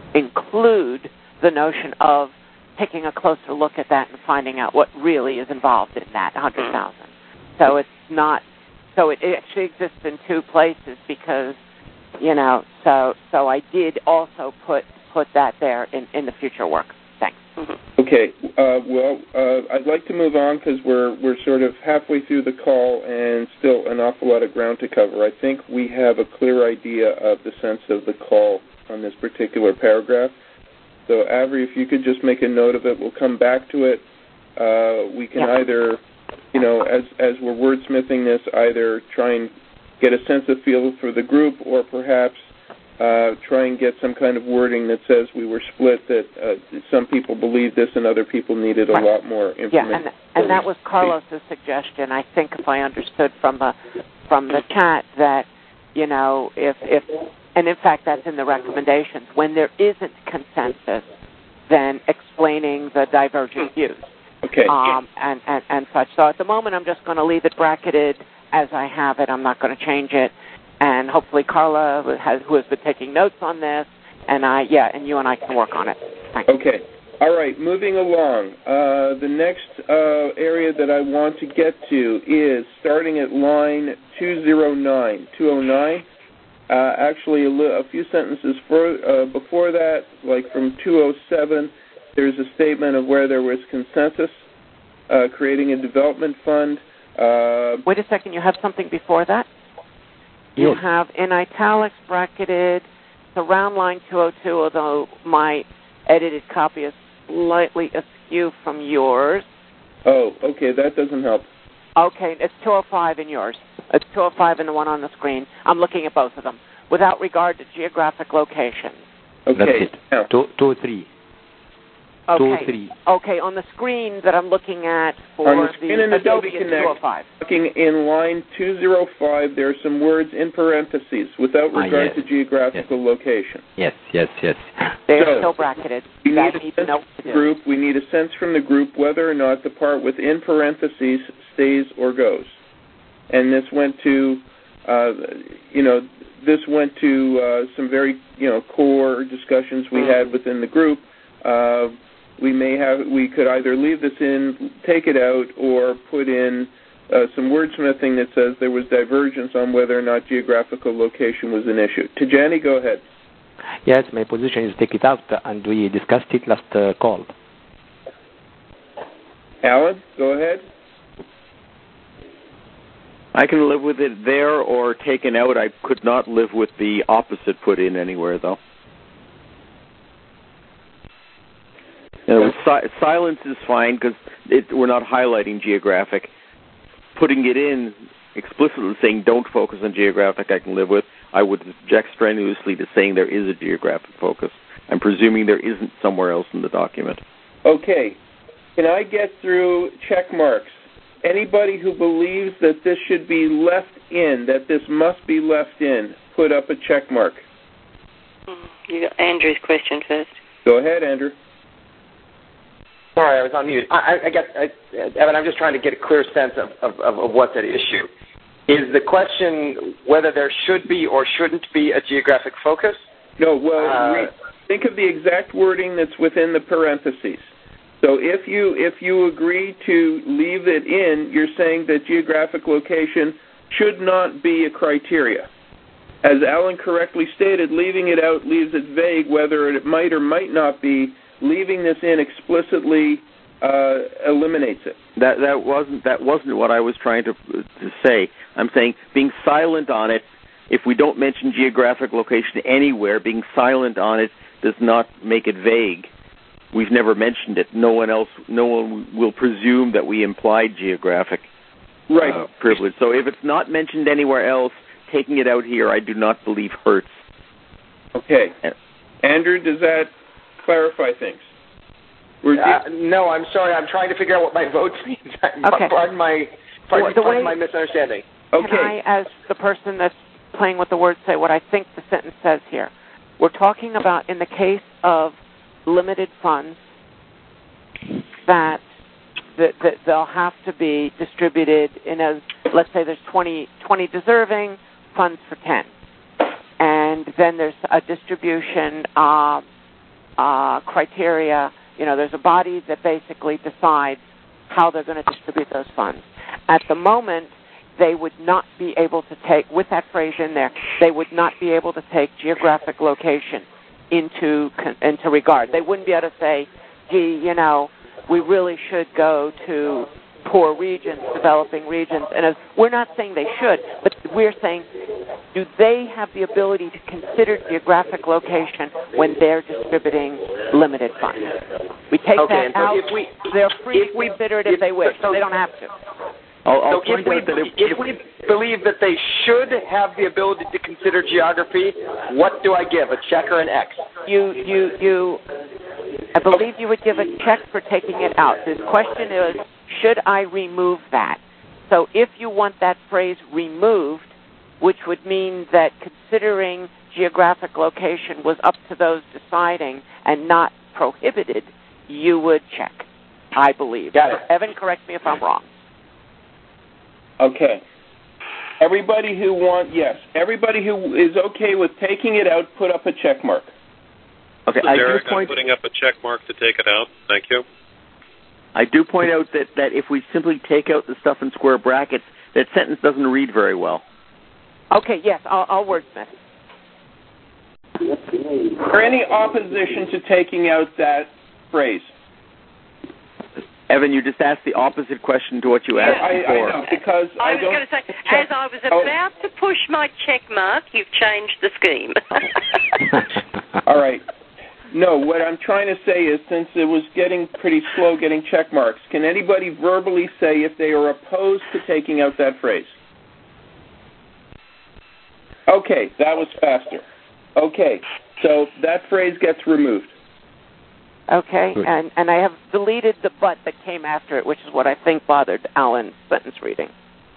include the notion of taking a closer look at that and finding out what really is involved in that one hundred thousand. Mm-hmm. So it's not, so it, it actually exists in two places because, you know, so so I did also put, put that there in, in the future work. Thanks. Mm-hmm. Okay. Uh, well, uh, I'd like to move on because we're we're sort of halfway through the call and still an awful lot of ground to cover. I think we have a clear idea of the sense of the call on this particular paragraph. So, Avery, if you could just make a note of it, we'll come back to it. Uh, we can yeah. either, you know, as as we're wordsmithing this, either try and get a sense of feel for the group, or perhaps Uh, try and get some kind of wording that says we were split, that uh, some people believe this and other people needed a right. lot more information. Yeah, and, and that was Carlos's suggestion, I think, if I understood from the from the chat, that, you know, if, if and in fact that's in the recommendations, when there isn't consensus, then explaining the divergent views. Okay. Um, and, and, and such. So at the moment I'm just going to leave it bracketed as I have it. I'm not going to change it. And hopefully Carla, has, who has been taking notes on this, and I, yeah, and you and I can work on it. Thanks. Okay. All right, moving along. Uh, the next uh, area that I want to get to is starting at line two oh nine. two oh nine. Uh, actually, a, li- a few sentences for, uh, before that, like from two oh seven, there's a statement of where there was consensus, uh, creating a development fund. Uh, Wait a second, you have something before that? You yes. have in italics bracketed, it's around line two oh two, although my edited copy is slightly askew from yours. Oh, okay, that doesn't help. Okay, it's two oh five in yours. It's two oh five in the one on the screen. I'm looking at both of them. Without regard to geographic location. Okay. That's it. Now. Two, two, three. Okay. two oh three. Okay, on the screen that I'm looking at for on the, screen the in Adobe, Adobe is Connect, two oh five. Looking in line two oh five, there are some words in parentheses without regard ah, yes. to geographical yes. location. Yes, yes, yes. They're so, still bracketed. We need, need a to sense know from the group, we need a sense from the group whether or not the part within parentheses stays or goes. And this went to, uh, you know, this went to uh, some very, you know, core discussions we mm. had within the group. Uh, we may have, we could either leave this in, take it out, or put in uh, some wordsmithing that says there was divergence on whether or not geographical location was an issue. Tijani, go ahead. Yes, my position is take it out, and we discussed it last uh, call. Alan, go ahead. I can live with it there or taken out. I could not live with the opposite put in anywhere, though. You know, si- silence is fine because we're not highlighting geographic. Putting it in explicitly saying don't focus on geographic I can live with. I would object strenuously to saying there is a geographic focus. I'm presuming there isn't somewhere else in the document. Okay. Can I get through check marks? Anybody who believes that this should be left in, that this must be left in, put up a check mark. You got Andrew's question first. Go ahead, Andrew. Sorry, I was on mute. I, I guess, I, Evan, I'm just trying to get a clear sense of, of, of what's at issue. Is the question whether there should be or shouldn't be a geographic focus? No, well, uh, think of the exact wording that's within the parentheses. So if you if you agree to leave it in, you're saying that geographic location should not be a criteria. As Alan correctly stated, leaving it out leaves it vague whether it might or might not be. Leaving this in explicitly uh, eliminates it. That that wasn't that wasn't what I was trying to to say. I'm saying being silent on it. If we don't mention geographic location anywhere, being silent on it does not make it vague. We've never mentioned it. No one else, no one will presume that we implied geographic right. uh, privilege. So if it's not mentioned anywhere else, taking it out here, I do not believe hurts. Okay. Andrew, does that clarify things? Uh, no, I'm sorry. I'm trying to figure out what my vote means. Okay. Pardon my, pardon, the pardon way, my misunderstanding. Okay. Can I, as the person that's playing with the words, say what I think the sentence says here? We're talking about in the case of limited funds that, that, that they'll have to be distributed in a, let's say there's twenty, twenty deserving, funds for ten. And then there's a distribution uh, uh, criteria. You know, there's a body that basically decides how they're going to distribute those funds. At the moment, they would not be able to take, with that phrase in there, they would not be able to take geographic location into into regard. They wouldn't be able to say, gee, you know, we really should go to poor regions, developing regions. And as, we're not saying they should, but we're saying, do they have the ability to consider geographic location when they're distributing limited funds? We take okay, that out. If we, they're free if to we, consider it if, if they wish. So they don't have to. I'll, I'll so if we, that if, if we believe that they should have the ability to consider geography, what do I give, a check or an X? You, you, you. I believe you would give a check for taking it out. The question is, should I remove that? So if you want that phrase removed, which would mean that considering geographic location was up to those deciding and not prohibited, you would check, I believe. Got it. Evan, correct me if I'm wrong. Okay. Everybody who wants, yes, everybody who is okay with taking it out, put up a check mark. Okay, so I Derek, do point, I'm putting up a check mark to take it out. Thank you. I do point out that, that if we simply take out the stuff in square brackets, that sentence doesn't read very well. Okay, yes, I'll, I'll wordsmith. Is there any opposition to taking out that phrase? Evan, you just asked the opposite question to what you asked I, before. I know, because I, I, was don't... going to say, check, as I was oh, about to push my check mark, you've changed the scheme. All right. No, what I'm trying to say is, since it was getting pretty slow getting check marks, can anybody verbally say if they are opposed to taking out that phrase? Okay, that was faster. Okay, so that phrase gets removed. Okay, and, and I have deleted the but that came after it, which is what I think bothered Alan's sentence reading.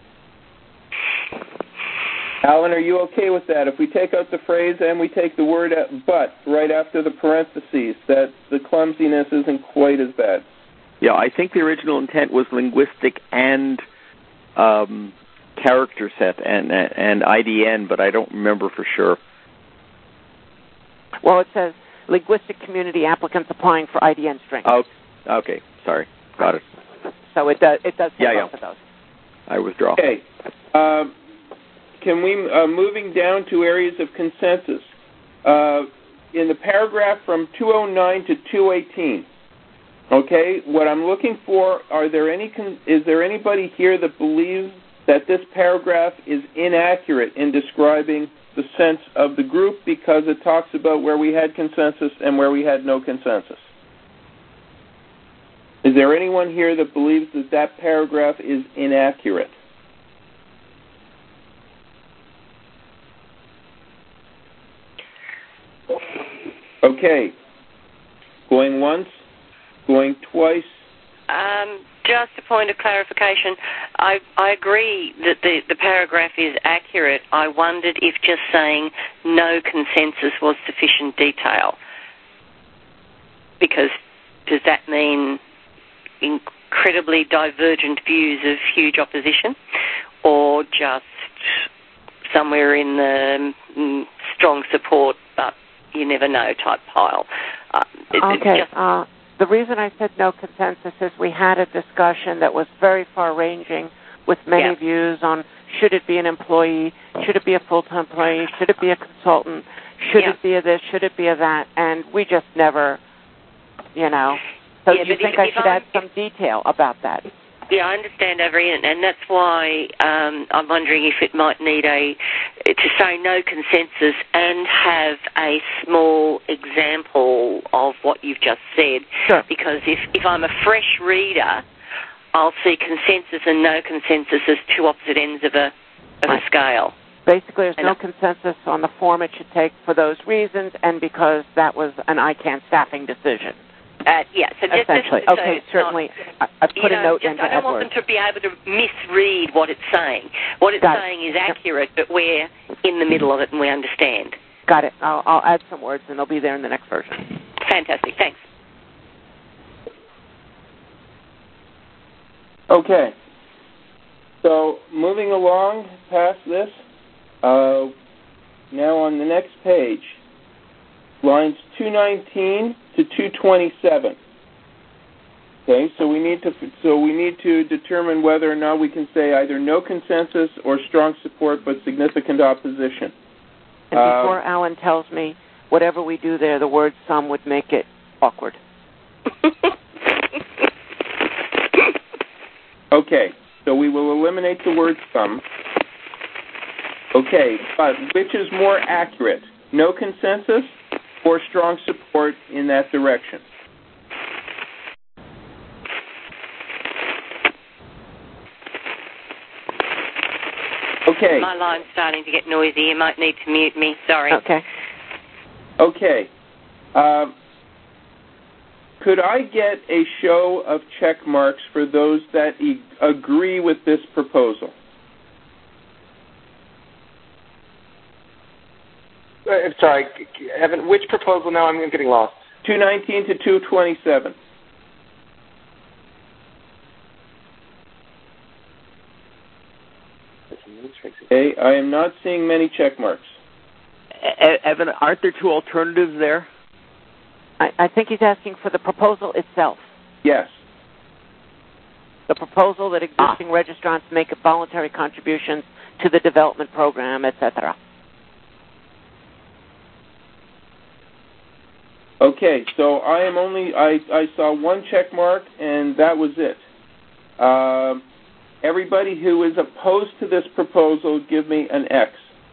Alan, are you okay with that? If we take out the phrase and we take the word but right after the parentheses, that the clumsiness isn't quite as bad. Yeah, I think the original intent was linguistic and um, character set and and I D N, but I don't remember for sure. Well, it says linguistic community applicants applying for I D N strings. Oh, okay. Sorry. Got it. So it does it does take yeah, both yeah. of those. I withdraw. Okay. Um, can we, uh, moving down to areas of consensus, uh, in the paragraph from two oh nine to two eighteen, Okay, what I'm looking for, are there any? Con- is there anybody here that believes that this paragraph is inaccurate in describing the sense of the group because it talks about where we had consensus and where we had no consensus? Is there anyone here that believes that that paragraph is inaccurate? Okay, going once. Going twice. Um, just a point of clarification. I, I agree that the, the paragraph is accurate. I wondered if just saying no consensus was sufficient detail. Because does that mean incredibly divergent views of huge opposition, or just somewhere in the mm, strong support but you never know type pile? Uh, it, okay. It's just, uh, the reason I said no consensus is we had a discussion that was very far-ranging with many yeah. views on should it be an employee, should it be a full-time employee, should it be a consultant, should yeah. it be a this, should it be a that, and we just never, you know. So yeah, do you think if, I if should I'm, add some detail about that? Yeah, I understand, Avery, and, and that's why um, I'm wondering if it might need a to say no consensus and have a small example of what you've just said. Sure. Because if, if I'm a fresh reader, I'll see consensus and no consensus as two opposite ends of a of right. a scale. Basically, there's and no consensus on the form it should take for those reasons, and because that was an I CANN staffing decision. Uh, yeah, so just, essentially. Just, so okay, certainly. Not, I, I've put you know, a note just, into I don't Edward. want them to be able to misread what it's saying. What it's Got saying it. is accurate, but we're in the middle of it and we understand. Got it. I'll, I'll add some words, and they'll be there in the next version. Fantastic. Thanks. Okay. So moving along past this, uh, now on the next page, lines two nineteen to two twenty-seven. Okay, so we need to so we need to determine whether or not we can say either no consensus or strong support but significant opposition. And before uh, Alan tells me, whatever we do there, the word some would make it awkward. Okay, so we will eliminate the word some. Okay, but which is more accurate, no consensus or strong support in that direction? Okay. My line's starting to get noisy. You might need to mute me. Sorry. Okay. Okay. Uh, could I get a show of check marks for those that e- agree with this proposal? Uh, sorry, Evan, which proposal now? I'm getting lost. two nineteen to two twenty-seven. Okay, I am not seeing many check marks. E- Evan, aren't there two alternatives there? I, I think he's asking for the proposal itself. Yes. The proposal that existing ah. registrants make voluntary contributions to the development program, et cetera. Okay, so I am only, I, I saw one check mark, and that was it. Uh, everybody who is opposed to this proposal, give me an X.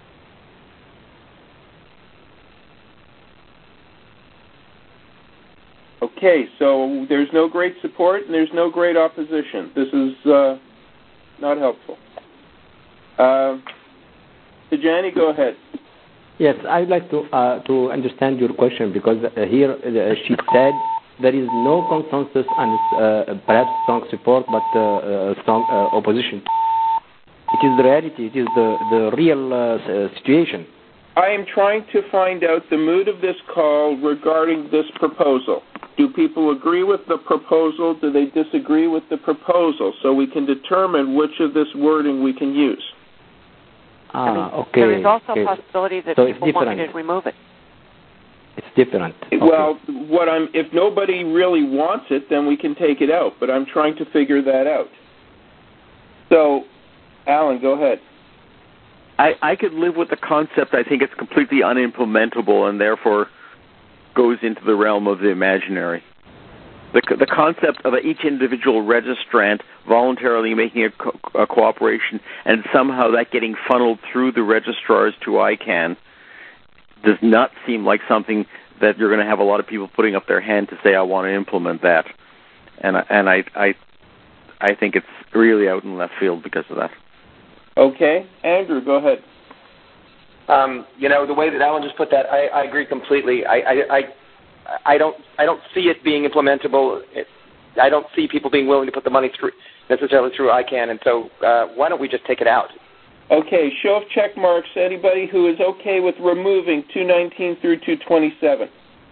Okay, so there's no great support and there's no great opposition. This is uh, not helpful. Uh, Tijani, go ahead. Yes, I'd like to uh, to understand your question because uh, here uh, she said there is no consensus and uh, perhaps strong support, but uh, uh, strong uh, opposition. It is the reality. It is the the real uh, situation. I am trying to find out the mood of this call regarding this proposal. Do people agree with the proposal? Do they disagree with the proposal? So we can determine which of this wording we can use. Ah, I mean, okay. There is also okay. a possibility that so people want me to remove it. It's different. Okay. Well, what I'm if nobody really wants it, then we can take it out. But I'm trying to figure that out. So, Alan, go ahead. I, I could live with the concept. I think it's completely unimplementable and therefore goes into the realm of the imaginary. the the concept of each individual registrant voluntarily making a, co- a cooperation and somehow that getting funneled through the registrars to I CANN does not seem like something that you're going to have a lot of people putting up their hand to say, I want to implement that. And, and I, I, I think it's really out in left field because of that. Okay. Andrew, go ahead. Um, you know, the way that Alan just put that, I, I agree completely. I, I, I, I don't, I don't see it being implementable. It, I don't see people being willing to put the money through necessarily through I CANN, and so uh, why don't we just take it out? Okay, show of check marks. Anybody who is okay with removing two nineteen through two twenty-seven?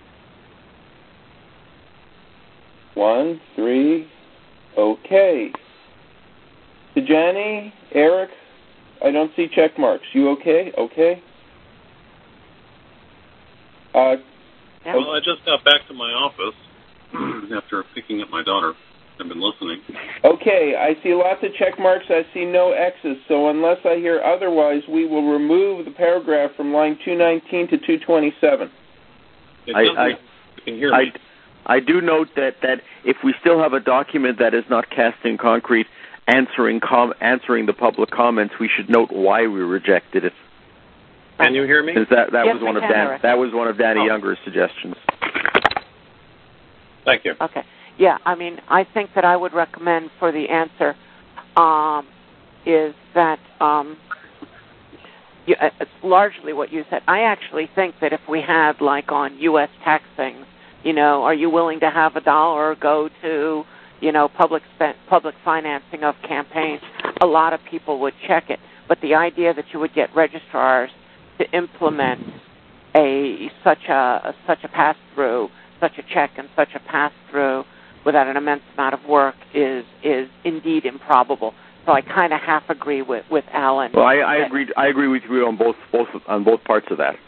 One, three, okay. Tijani, Eric, I don't see check marks. You okay? Okay. Uh, well, I just got back to my office after picking up my daughter. I've been listening. Okay, I see lots of check marks. I see no X's. So unless I hear otherwise, we will remove the paragraph from line two nineteen to two twenty-seven. I, I, you can hear me. I, I do note that, that if we still have a document that is not cast in concrete answering com- answering the public comments, we should note why we rejected it. Can you hear me? That, that, yes, was one of can, Dan, that was one of Danny oh. Younger's suggestions. Thank you. Okay. Yeah, I mean, I think that I would recommend for the answer um, is that um, you, it's largely what you said. I actually think that if we had, like, on U S tax things, you know, are you willing to have a dollar go to, you know, public spent, public financing of campaigns, a lot of people would check it. But the idea that you would get registrars to implement a such a such a pass-through, such a check and such a pass-through without an immense amount of work is is indeed improbable. So I kind of half agree with, with Alan. Well, I, I agree. I agree with you on both both on both parts of that.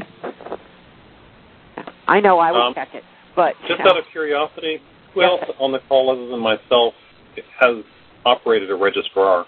I know I would um, check it, but just you know, out of curiosity, who yes. else on the call other than myself has operated a registrar?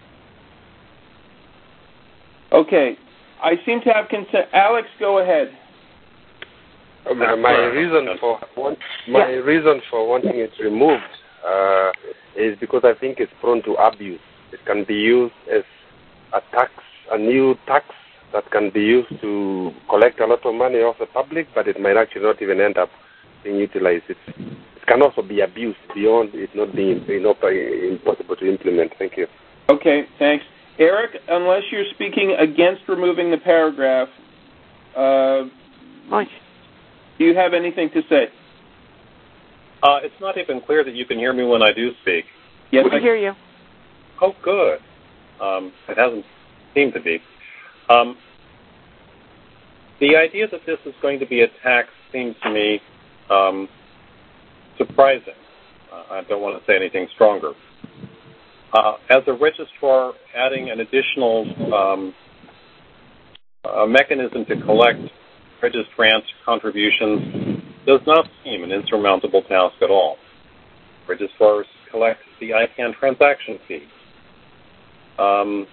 Okay, I seem to have consent. Alex, go ahead. Uh, my, my reason for want, my yeah. reason for wanting it removed uh, is because I think it's prone to abuse. It can be used as a tax, a new tax that can be used to collect a lot of money off the public, but it might actually not even end up being utilized. It's, it can also be abused beyond it not being you know, impossible to implement. Thank you. Okay, thanks. Eric, unless you're speaking against removing the paragraph, uh, Mike. do you have anything to say? Uh, it's not even clear that you can hear me when I do speak. Yes, we I hear you. Oh, good. Um, it hasn't seemed to be. Um, the idea that this is going to be a tax seems to me um, surprising. Uh, I don't want to say anything stronger. Uh, as a registrar, adding an additional um, uh, mechanism to collect registrant contributions does not seem an insurmountable task at all. Registrars collect the I CANN transaction fee. Um,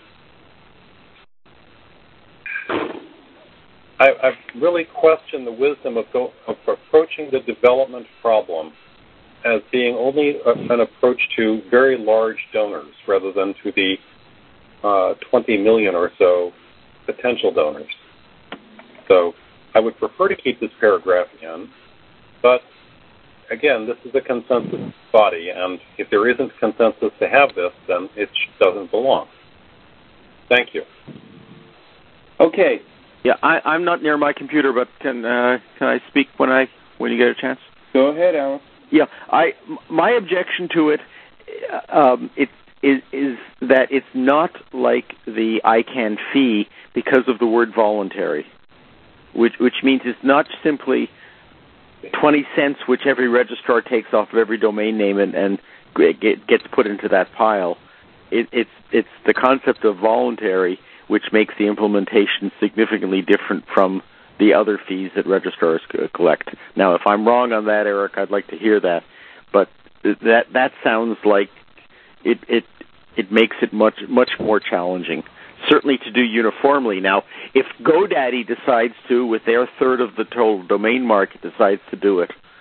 I, I've really questioned the wisdom of, go, of approaching the development problem as being only a, an approach to very large donors rather than to the uh, twenty million or so potential donors. So I would prefer to keep this paragraph in, but again, this is a consensus body, and if there isn't consensus to have this, then it doesn't belong. Thank you. Okay. Yeah, I, I'm not near my computer, but can uh, can I speak when I when you get a chance? Go ahead, Alan. Yeah, I my objection to it um, it is is that it's not like the I CANN fee because of the word voluntary, which which means it's not simply twenty cents which every registrar takes off of every domain name and, and get, gets put into that pile. It, it's it's the concept of voluntary which makes the implementation significantly different from the other fees that registrars collect. Now, if I'm wrong on that, Eric, I'd like to hear that. But that that sounds like it it it makes it much much more challenging, certainly to do uniformly. Now, if GoDaddy decides to, with their third of the total domain market, decides to do it,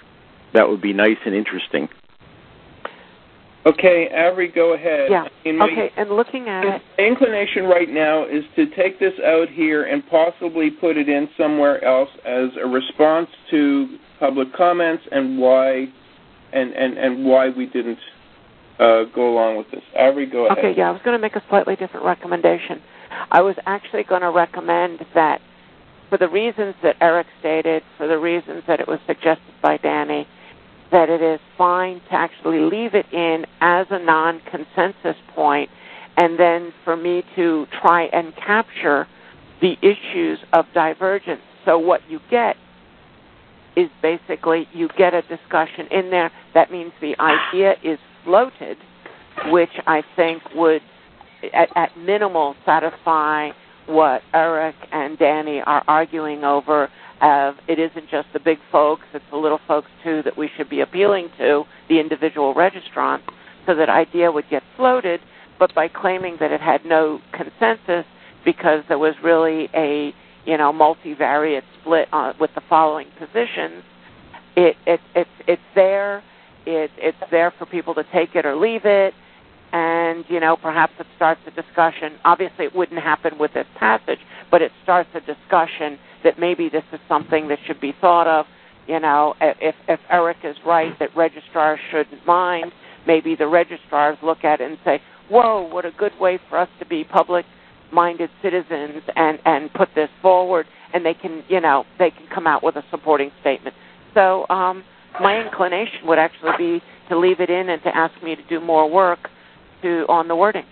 that would be nice and interesting. Okay, Avery, go ahead. Yeah. I mean, my, okay, and looking at it, my inclination right now is to take this out here and possibly put it in somewhere else as a response to public comments and why and, and, and why we didn't uh, go along with this. Avery, go ahead. Okay, yeah, I was going to make a slightly different recommendation. I was actually going to recommend that for the reasons that Eric stated, for the reasons that it was suggested by Danny, that it is fine to actually leave it in as a non-consensus point, and then for me to try and capture the issues of divergence. So what you get is basically you get a discussion in there. That means the idea is floated, which I think would, at, at minimal, satisfy what Eric and Danny are arguing over. Uh, it isn't just the big folks, it's the little folks, too, that we should be appealing to, the individual registrants, so that idea would get floated, but by claiming that it had no consensus because there was really a, you know, multivariate split on, with the following positions, it, it, it, it's there, it, it's there for people to take it or leave it, and, you know, perhaps it starts a discussion. Obviously, it wouldn't happen with this passage, but it starts a discussion that maybe this is something that should be thought of. You know, if, if Eric is right that registrars shouldn't mind, maybe the registrars look at it and say, whoa, what a good way for us to be public-minded citizens and, and put this forward, and they can, you know, they can come out with a supporting statement. So um, my inclination would actually be to leave it in and to ask me to do more work to on the wording.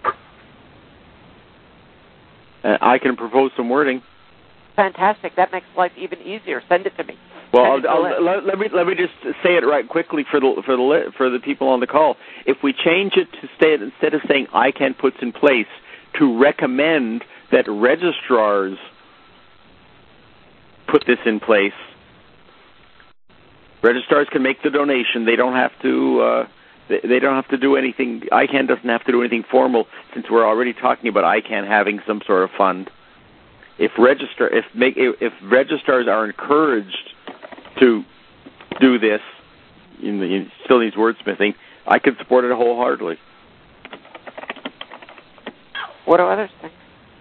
Uh, I can propose some wording. Fantastic. That makes life even easier. Send it to me. Well, I'll, I'll, let, let me let me just say it right quickly for the for the for the people on the call. If we change it to say it instead of saying I C A N puts in place, to recommend that registrars put this in place. Registrars can make the donation. They don't have to. Uh, they, they don't have to do anything. I C A N doesn't have to do anything formal, since we're already talking about I C A N having some sort of fund. If register, if make, if registrars are encouraged to do this, you know, it still needs wordsmithing, I can support it wholeheartedly. What do others think?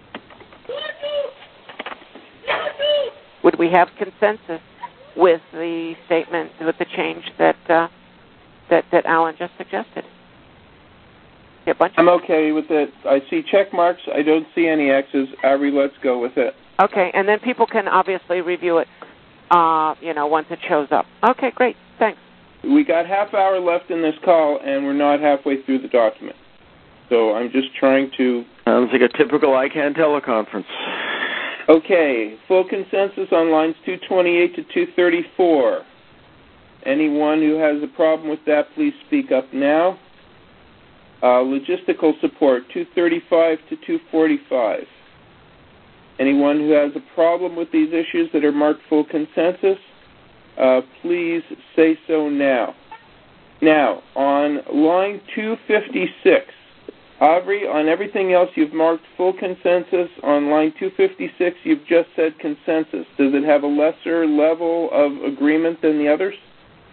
Would we have consensus with the statement, with the change that uh, that that Alan just suggested? A bunch I'm okay with it. I see check marks. I don't see any X's. Avery, let's go with it. Okay, and then people can obviously review it, uh, you know, once it shows up. Okay, great. Thanks. We got half hour left in this call, and we're not halfway through the document. So I'm just trying to... Sounds like a typical I C A N teleconference. Okay, full consensus on lines two twenty-eight to two thirty-four. Anyone who has a problem with that, please speak up now. Uh, logistical support, two thirty-five to two forty-five. Anyone who has a problem with these issues that are marked full consensus, uh, please say so now. Now, on line two fifty-six, Aubrey, on everything else you've marked full consensus. On line two fifty-six, you've just said consensus. Does it have a lesser level of agreement than the others?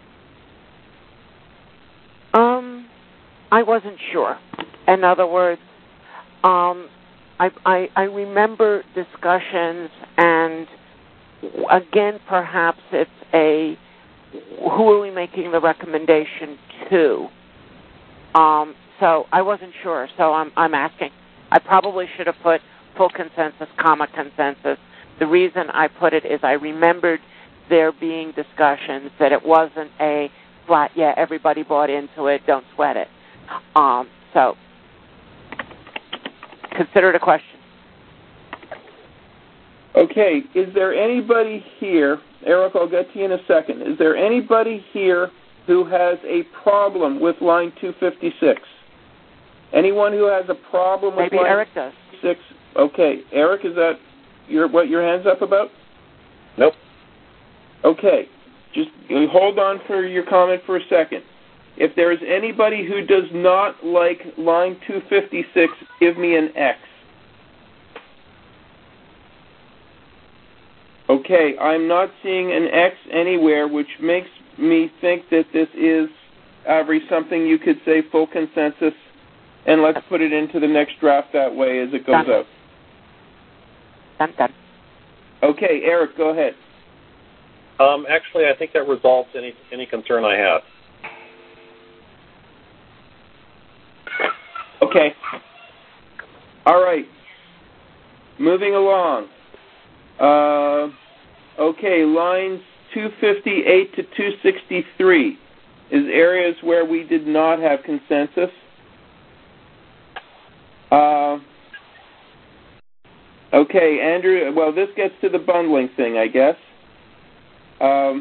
Um... I wasn't sure. In other words, um, I, I, I remember discussions, and again, perhaps it's a who are we making the recommendation to? Um, so I wasn't sure. So I'm I'm asking. I probably should have put full consensus, comma consensus. The reason I put it is I remembered there being discussions that it wasn't a flat. Yeah, everybody bought into it. Don't sweat it. Um, so, consider it a question. Okay, is there anybody here, Eric, I'll get to you in a second. Is there anybody here who has a problem with line two fifty-six? Anyone who has a problem with Maybe line Eric does. six? Okay, Eric, is that your, what your hand's up about? Nope. Okay, just hold on for your comment for a second. If there is anybody who does not like line two fifty-six, give me an X. Okay, I'm not seeing an X anywhere, which makes me think that this is, Avery, something you could say full consensus, and let's put it into the next draft that way as it goes done. out. Done, done. Okay, Eric, go ahead. Um, actually, I think that resolves any any concern I had. Okay. All right. Moving along. Uh, okay, lines two fifty-eight to two sixty-three is areas where we did not have consensus. Uh, okay, Andrew, well, this gets to the bundling thing, I guess. Um,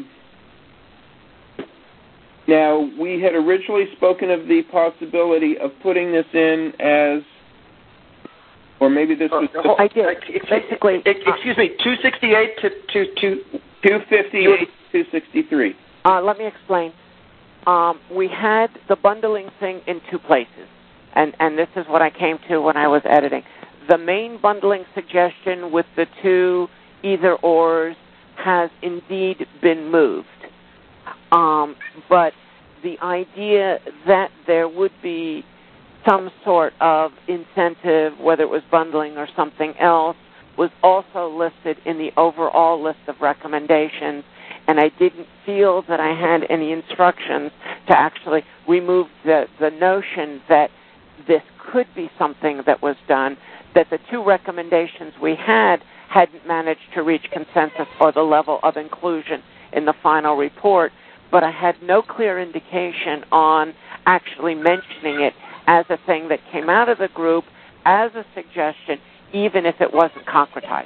now, we had originally spoken of the possibility of putting this in as, or maybe this was... Uh, I did. Basically, excuse me, two sixty-eight to two fifty-eight, two sixty-three. Uh, let me explain. Um, we had the bundling thing in two places, and, and this is what I came to when I was editing. The main bundling suggestion with the two either-ors has indeed been moved. Um, but the idea that there would be some sort of incentive, whether it was bundling or something else, was also listed in the overall list of recommendations, and I didn't feel that I had any instructions to actually remove the, the notion that this could be something that was done, that the two recommendations we had hadn't managed to reach consensus or the level of inclusion in the final report, but I had no clear indication on actually mentioning it as a thing that came out of the group, as a suggestion, even if it wasn't concretized.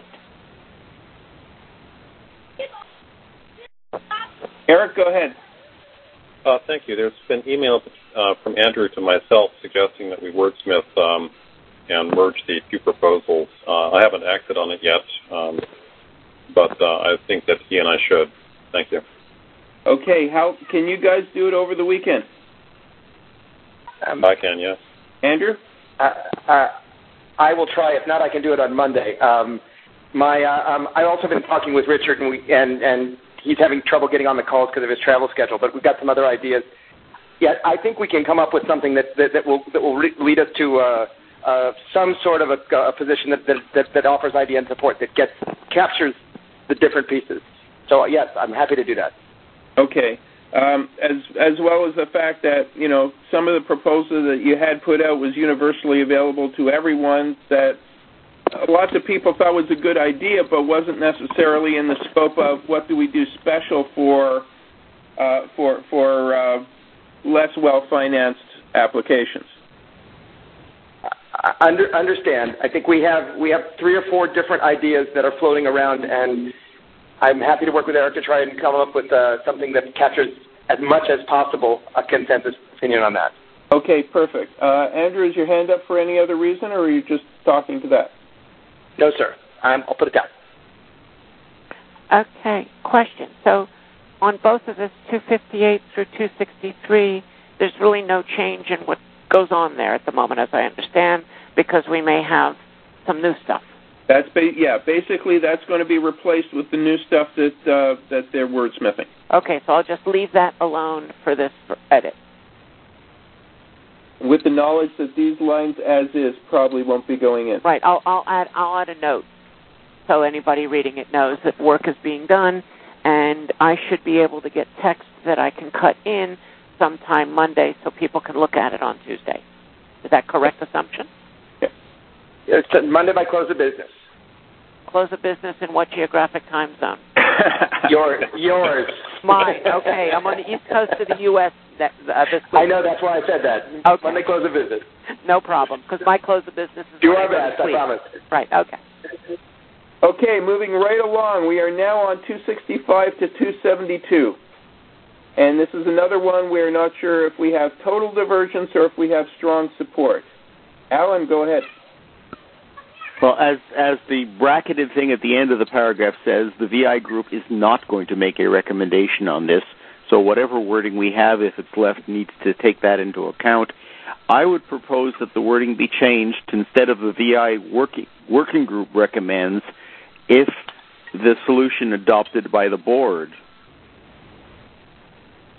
Eric, go ahead. Uh, thank you. There's been email uh, from Andrew to myself suggesting that we wordsmith um, and merge the two proposals. Uh, I haven't acted on it yet, um, but uh, I think that he and I should. Thank you. Okay, how can you guys do it over the weekend? Um, I can, yes. Andrew? Uh, uh, I will try. If not, I can do it on Monday. Um, my, uh, um, I've also been talking with Richard, and, we, and, and he's having trouble getting on the calls because of his travel schedule, but we've got some other ideas. Yeah, I think we can come up with something that, that, that will, that will re- lead us to uh, uh, some sort of a, a position that, that, that, that offers idea and support, that gets captures the different pieces. So, yes, I'm happy to do that. Okay. Um, as as well as the fact that, you know, some of the proposals that you had put out was universally available to everyone, that lots of people thought was a good idea, but wasn't necessarily in the scope of what do we do special for uh, for for uh, less well-financed applications. I under, understand. I think we have we have three or four different ideas that are floating around, and I'm happy to work with Eric to try and come up with uh, something that captures as much as possible a consensus opinion on that. Okay, perfect. Uh, Andrew, is your hand up for any other reason, or are you just talking to that? No, sir. Um, I'll put it down. Okay, question. So on both of this, two fifty-eight through two sixty-three, there's really no change in what goes on there at the moment, as I understand, because we may have some new stuff. That's ba- yeah. Basically, that's going to be replaced with the new stuff that uh, that they're wordsmithing. Okay, so I'll just leave that alone for this edit. With the knowledge that these lines, as is, probably won't be going in. Right. I'll, I'll add I'll add a note so anybody reading it knows that work is being done, and I should be able to get text that I can cut in sometime Monday so people can look at it on Tuesday. Is that correct assumption? It's Monday by close of business. Close of business in what geographic time zone? Your, yours. Mine. Okay, I'm on the east coast of the U S That, uh, this week. I know, that's why I said that. Okay. Monday close of business. No problem, because my close of business is... Do our best, I promise. Right, okay. Okay, moving right along. We are now on two sixty-five to two seventy-two. And this is another one we're not sure if we have total divergence or if we have strong support. Alan, go ahead. Well, as as the bracketed thing at the end of the paragraph says, the V I group is not going to make a recommendation on this. So whatever wording we have, if it's left, needs to take that into account. I would propose that the wording be changed to, instead of the V I working, working group recommends, if the solution adopted by the board.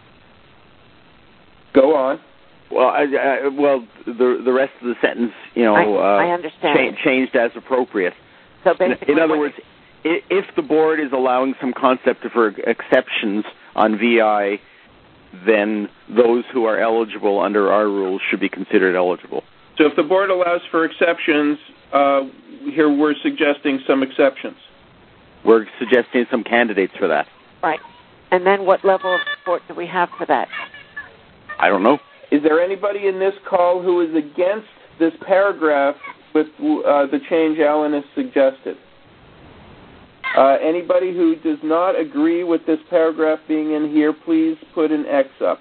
Go on. Well, I, I, well, the the rest of the sentence, you know, I, uh, I understand. Cha- changed as appropriate. So basically, in other words, if the board is allowing some concept for exceptions on V I, then those who are eligible under our rules should be considered eligible. So if the board allows for exceptions, uh, here we're suggesting some exceptions. We're suggesting some candidates for that. Right. And then what level of support do we have for that? I don't know. Is there anybody in this call who is against this paragraph with uh, the change Alan has suggested? Uh, anybody who does not agree with this paragraph being in here, please put an X up.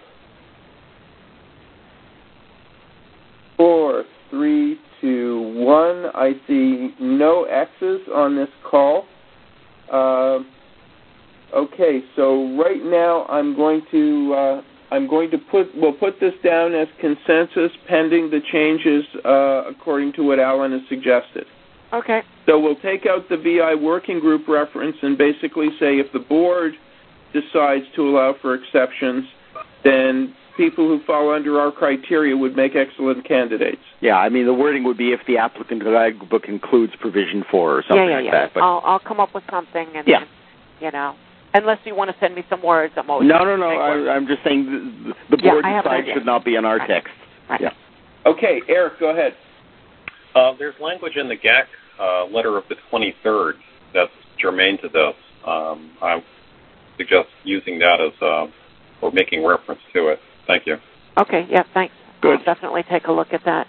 Four, three, two, one. I see no X's on this call. Uh, okay, so right now I'm going to uh, I'm going to put we'll put this down as consensus pending the changes uh, according to what Alan has suggested. Okay. So we'll take out the V I working group reference and basically say if the board decides to allow for exceptions, then people who fall under our criteria would make excellent candidates. Yeah, I mean, the wording would be if the applicant guidebook includes provision for or something yeah, yeah, like yeah. that. But I'll, I'll come up with something, and yeah. then, you know, unless you want to send me some words, I'm always no, no, no. I, I'm just saying the, the board yeah, decides should not be in our right. text. Right. Yeah. Okay, Eric, go ahead. Uh, there's language in the G A C uh, letter of the twenty-third that's germane to this. Um, I suggest using that as uh, or making reference to it. Thank you. Okay, yeah, thanks. Good. I'll definitely take a look at that.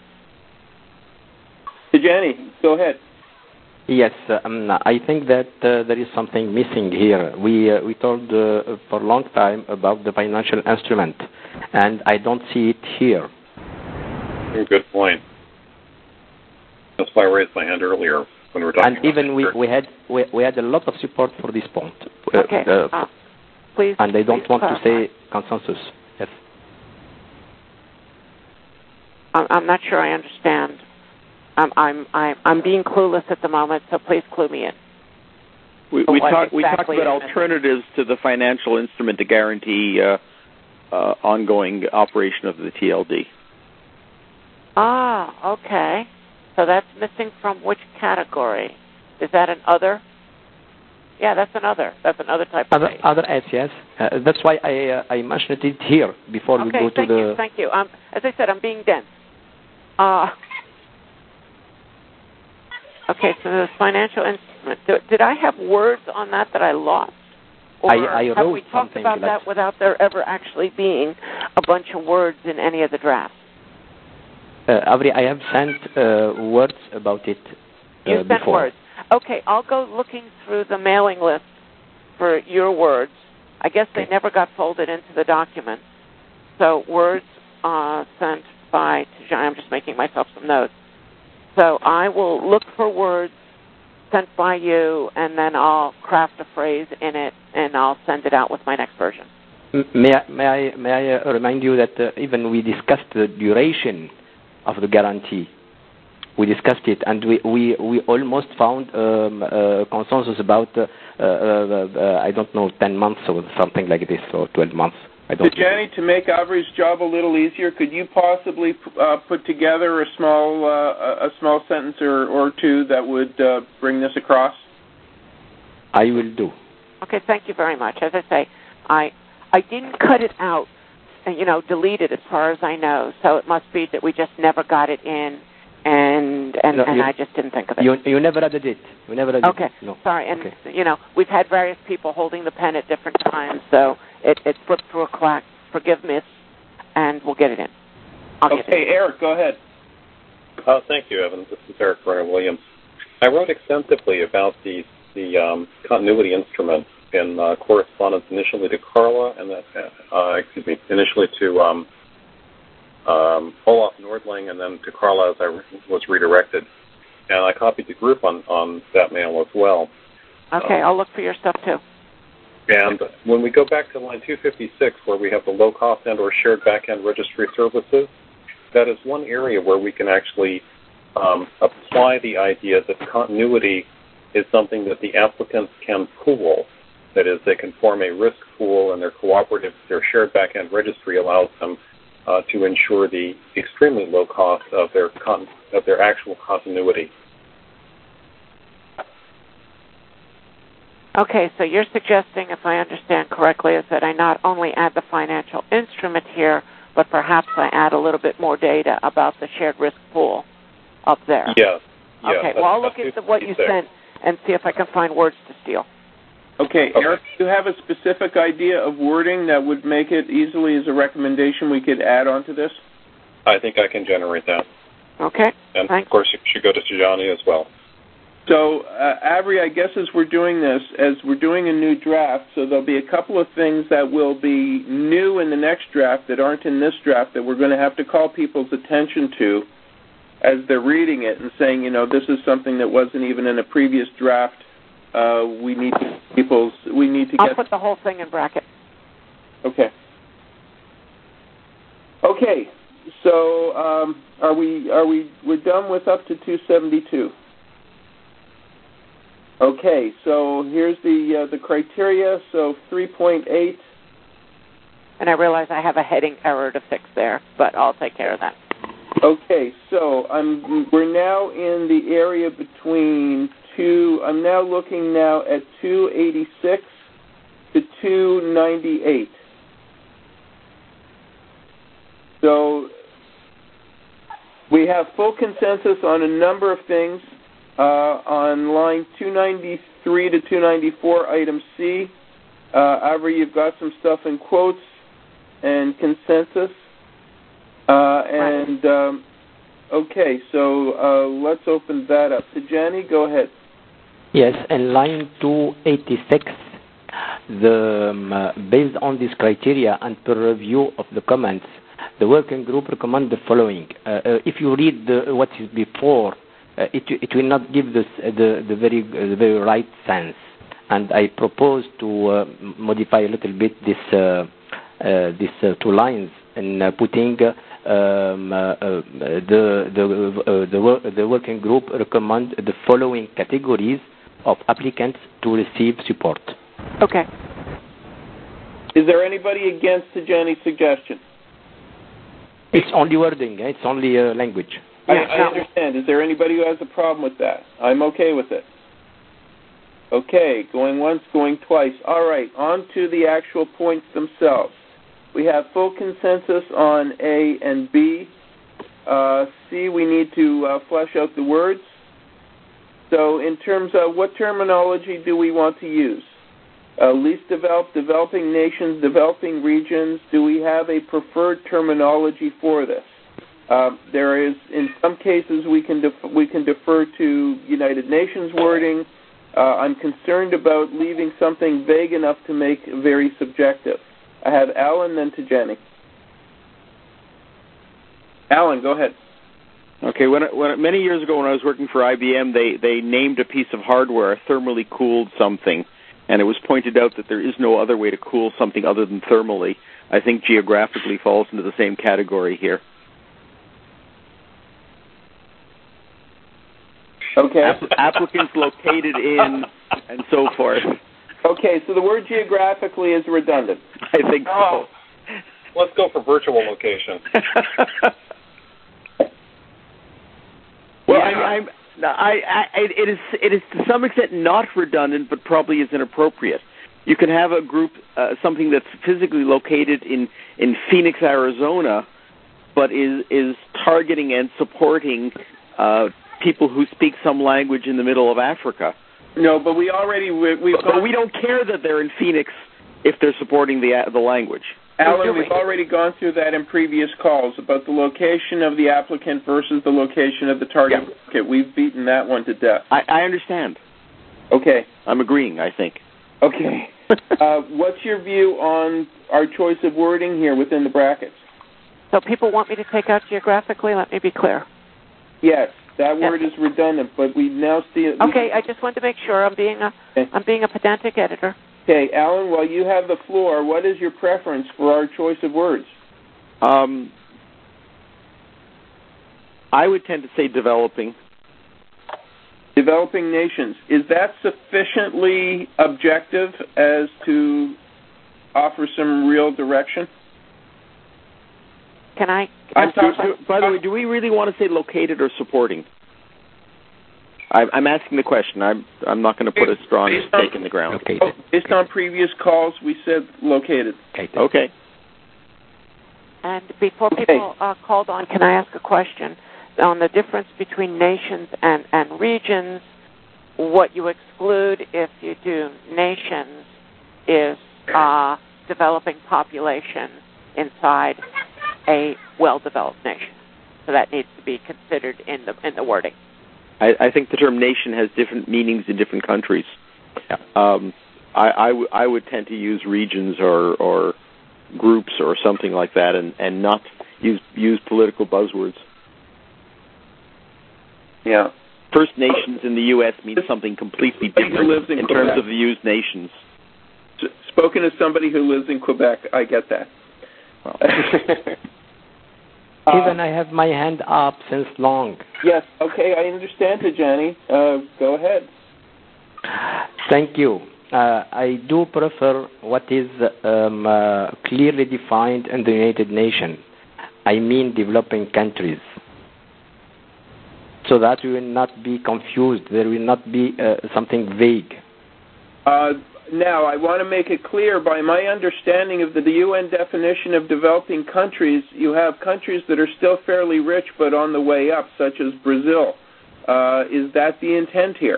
Jenny, go ahead. Yes, um, I think that uh, there is something missing here. We uh, we told uh, for a long time about the financial instrument, and I don't see it here. Good point. That's why I raised my hand earlier when we were talking. And even we, we had we, we had a lot of support for this point. Okay. Uh, uh, please. And I don't please want clarify. to say consensus. Yes. I'm, I'm not sure I understand. I'm I'm I'm I'm being clueless at the moment, so please clue me in. We, we, talk, exactly we talked about alternatives to the financial instrument to guarantee uh, uh, ongoing operation of the T L D. Ah, okay. So that's missing from which category? Is that an other? Yeah, that's another. That's another type of other aid. other aids, yes. Uh, that's why I uh, I mentioned it here before okay, we go to thank the. you, thank you. Um, as I said, I'm being dense. Uh, okay, so the financial instrument. Do, did I have words on that that I lost? Or I, I have wrote we talked something about like that without there ever actually being a bunch of words in any of the drafts? Uh, Avri, I have sent uh, words about it uh, You sent before. words. Okay, I'll go looking through the mailing list for your words. I guess they okay. never got folded into the document. So words uh, sent by Tijani. I'm just making myself some notes. So I will look for words sent by you, and then I'll craft a phrase in it, and I'll send it out with my next version. M- may I, may I, may I uh, remind you that uh, even we discussed the duration of the guarantee. We discussed it, and we, we, we almost found um, uh, consensus about, uh, uh, uh, I don't know, ten months or something like this, or twelve months. I don't So, Jenny, to make Avri's job a little easier, could you possibly uh, put together a small uh, a small sentence or, or two that would uh, bring this across? I will do. Okay, thank you very much. As I say, I I didn't cut it out, you know, delete it as far as I know. So it must be that we just never got it in, and and, no, and you, I just didn't think of it. You, you never added it. You never added okay. it. No. Sorry, and okay. you know, we've had various people holding the pen at different times, so it, it slipped through a crack. Forgive me, and we'll get it in. I'll okay, get it in. Eric, go ahead. Uh, thank you, Evan. This is Eric Brenner Williams. I wrote extensively about the the um, continuity instrument in uh, correspondence initially to Carla, and then, uh, excuse me, initially to um, um, Olaf Nordling, and then to Carla as I re- was redirected. And I copied the group on, on that mail as well. Okay, uh, I'll look for your stuff too. And when we go back to line two fifty-six, where we have the low-cost and or shared back-end registry services, that is one area where we can actually um, apply the idea that continuity is something that the applicants can pool. That is, they can form a risk pool, and their cooperative, their shared back-end registry allows them uh, to ensure the extremely low cost of their con- of their actual continuity. Okay, so you're suggesting, if I understand correctly, is that I not only add the financial instrument here, but perhaps I add a little bit more data about the shared risk pool up there. Yes. yes okay, well, I'll look at the, what you sent and see if I can find words to steal. Okay, okay, Eric, do you have a specific idea of wording that would make it easily as a recommendation we could add onto this? I think I can generate that. Okay, and thanks. Of course, you should go to Tijani as well. So, uh, Avery, I guess as we're doing this, as we're doing a new draft, so there'll be a couple of things that will be new in the next draft that aren't in this draft that we're going to have to call people's attention to as they're reading it and saying, you know, this is something that wasn't even in a previous draft. Uh, we need to, people's, we need to get... I'll put the whole thing in bracket. Okay. Okay, so um, are we, are we, we're done with up to two seventy-two. Okay, so here's the uh, the criteria. So three point eight. And I realize I have a heading error to fix there, but I'll take care of that. Okay, so I'm we're now in the area between two. I'm now looking now at two eighty-six to two ninety-eight. So we have full consensus on a number of things. Uh, on line two ninety-three to two ninety-four, item C, uh, Avery, you've got some stuff in quotes and consensus. Uh, and, um, okay, so uh, let's open that up. Tijani, go ahead. Yes, in line two eighty-six, the, um, uh, based on this criteria and per review of the comments, the working group recommend the following. Uh, uh, if you read the, what is before, Uh, it, it will not give this, uh, the, the, very, uh, the very right sense. And I propose to uh, modify a little bit this, uh, uh, these uh, two lines and uh, putting uh, um, uh, uh, the, the, uh, the, wor- the working group recommend the following categories of applicants to receive support. Okay. Is there anybody against Tijani's suggestion? It's only wording. Eh? It's only uh, language. I, I understand. Is there anybody who has a problem with that? I'm okay with it. Okay, going once, going twice. All right, on to the actual points themselves. We have full consensus on A and B. Uh, C, we need to uh, flesh out the words. So in terms of what terminology do we want to use? Uh, least developed, developing nations, developing regions. Do we have a preferred terminology for this? Uh, there is, in some cases, we can def- we can defer to United Nations wording. Uh, I'm concerned about leaving something vague enough to make very subjective. I have Alan, then Tijani. Alan, go ahead. Okay. When, when many years ago, when I was working for I B M, they they named a piece of hardware thermally cooled something, and it was pointed out that there is no other way to cool something other than thermally. I think geographically falls into the same category here. Okay. App- applicants located in, and so forth. Okay, so the word geographically is redundant. I think so. Oh, let's go for virtual location. well, Yeah. I, I'm, I, I, it is, it is to some extent not redundant, but probably is inappropriate. You can have a group, uh, something that's physically located in, in Phoenix, Arizona, but is is targeting and supporting uh, people who speak some language in the middle of Africa. No, but we already we, we've but, but we don't care that they're in Phoenix if they're supporting the the language. Alan, we've already gone through that in previous calls about the location of the applicant versus the location of the target yeah. market. We've beaten that one to death. I, I understand. Okay. I'm agreeing, I think. Okay. uh, what's your view on our choice of wording here within the brackets? So people want me to take out geographically? Let me be clear. Yes, that yes. word is redundant, but we now see it. Okay, I just wanted to make sure I'm being a okay. I'm being a pedantic editor. Okay, Alan, while you have the floor, what is your preference for our choice of words? Um, I would tend to say developing. Developing nations. Is that sufficiently objective as to offer some real direction? Can I? I'm sorry, do, by the way, do we really want to say located or supporting? I, I'm asking the question. I'm I'm not going to put a strong stake in the ground. Okay. Oh, based on previous calls, we said located. Okay. And before people uh, called on, can I ask a question on the difference between nations and, and regions? What you exclude if you do nations is uh, developing population inside a well-developed nation. So that needs to be considered in the in the wording. I, I think the term nation has different meanings in different countries. Yeah. Um, I, I, w- I would tend to use regions or, or groups or something like that, and, and not use use political buzzwords. Yeah. First Nations in the U S means something completely different lives in, in Quebec. terms of the used nations. Spoken as somebody who lives in Quebec, I get that. Well. Even I have my hand up since long. Yes, okay, I understand, Tijani. Uh, go ahead. Thank you. Uh, I do prefer what is um, uh, clearly defined in the United Nations. I mean developing countries. So that we will not be confused. There will not be uh, something vague. Uh, now, I want to make it clear, by my understanding of the, the U N definition of developing countries, you have countries that are still fairly rich but on the way up, such as Brazil. Uh, is that the intent here?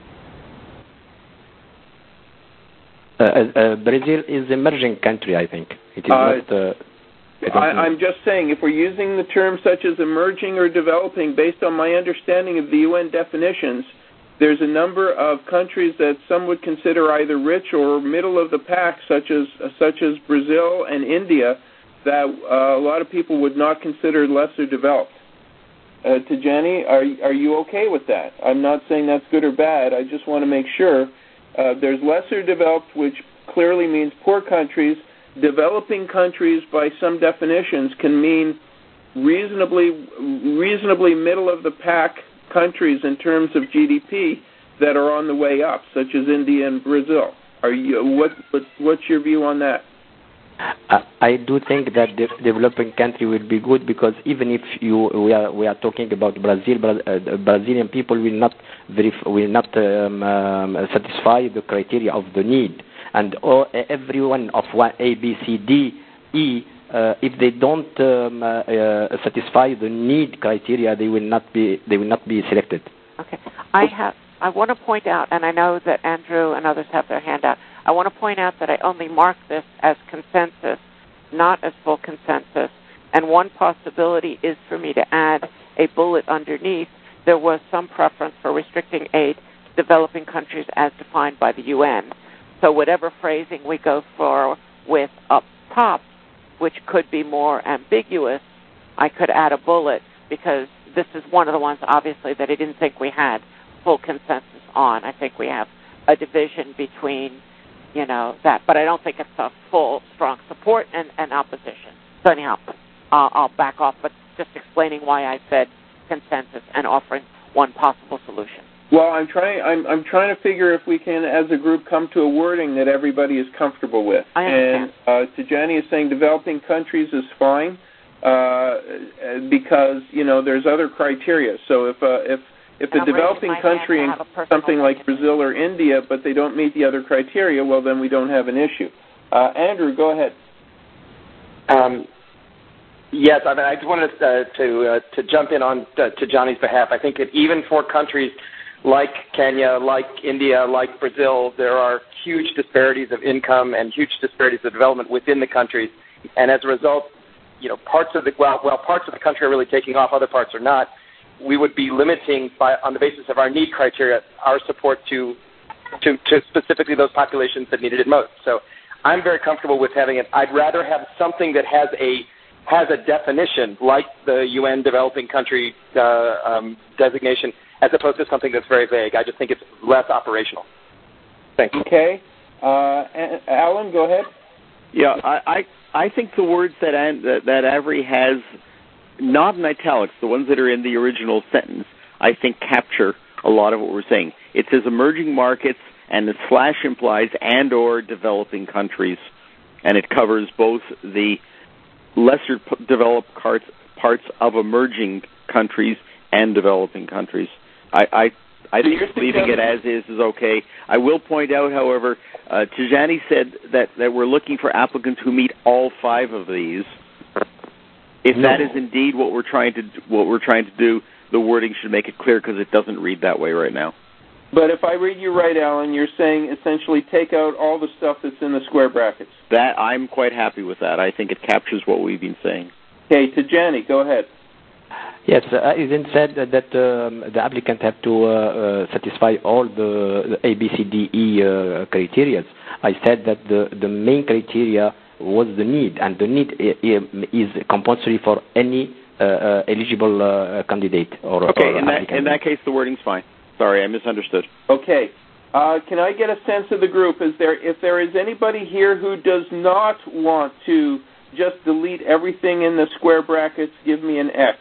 Uh, uh, Brazil is emerging country, I think. It is uh, not... Uh, I, I'm just saying, if we're using the terms such as emerging or developing, based on my understanding of the U N definitions, there's a number of countries that some would consider either rich or middle of the pack, such as such as Brazil and India, that uh, a lot of people would not consider lesser developed. Uh, Tijani, are are you okay with that? I'm not saying that's good or bad. I just want to make sure. Uh, there's lesser developed, which clearly means poor countries. Developing countries, by some definitions, can mean reasonably reasonably middle of the pack countries in terms of G D P that are on the way up, such as India and Brazil. Are you what, what what's your view on that? I, I do think that the developing country will be good, because even if you we are we are talking about Brazil, uh, Brazilian people will not verif- will not um, um, satisfy the criteria of the need. And all, every one of one A, B, C, D, E, uh, if they don't um, uh, uh, satisfy the need criteria, they will not be they will not be selected. Okay, I have. I want to point out, and I know that Andrew and others have their hand out. I want to point out that I only mark this as consensus, not as full consensus. And one possibility is for me to add a bullet underneath. There was some preference for restricting aid to developing countries as defined by the U N. So whatever phrasing we go for with up top, which could be more ambiguous, I could add a bullet, because this is one of the ones, obviously, that I didn't think we had full consensus on. I think we have a division between, you know, that. But I don't think it's a full, strong support and, and opposition. So anyhow, uh, I'll back off, but just explaining why I said consensus and offering one possible solution. Well, I'm trying. I'm, I'm trying to figure if we can, as a group, come to a wording that everybody is comfortable with. I understand. And uh, Tijani is saying developing countries is fine uh, because you know there's other criteria. So if uh, if if a developing country, in something like Brazil or India, but they don't meet the other criteria, well, then we don't have an issue. Uh, Andrew, go ahead. Um, yes, I mean, I just wanted uh, to uh, to jump in on uh, to Johnny's behalf. I think that even for countries like Kenya, like India, like Brazil, there are huge disparities of income and huge disparities of development within the countries. And as a result, you know, parts of the while, while parts of the country are really taking off, other parts are not. We would be limiting, by on the basis of our need criteria, our support to to, to specifically those populations that needed it most. So I'm very comfortable with having it. I'd rather have something that has a has a definition, like the U N developing country uh, um, designation, as opposed to something that's very vague. I just think it's less operational. Thanks. Okay. Uh, Alan, go ahead. Yeah, I, I, I think the words that, that, that Avery has, not in italics, the ones that are in the original sentence, I think capture a lot of what we're saying. It says emerging markets, and the slash implies and or developing countries, and it covers both the lesser p- developed parts parts of emerging countries and developing countries. I I, I think leaving it as is is okay. I will point out, however, uh, Tijani said that, that we're looking for applicants who meet all five of these. If no. that is indeed what we're trying to what we're trying to do, the wording should make it clear because it doesn't read that way right now. But if I read you right, Alan, you're saying essentially take out all the stuff that's in the square brackets. That I'm quite happy with that. I think it captures what we've been saying. Okay, Tijani, go ahead. Yes, uh, it is said that, that um, the applicant have to uh, uh, satisfy all the, the A, B, C, D, E uh, criteria. I said that the, the main criteria was the need, and the need is compulsory for any uh, uh, eligible uh, candidate. Or, okay, or in, that, in that case, the wording's fine. Sorry, I misunderstood. Okay. Uh, can I get a sense of the group? Is there, if there is anybody here who does not want to just delete everything in the square brackets, give me an X.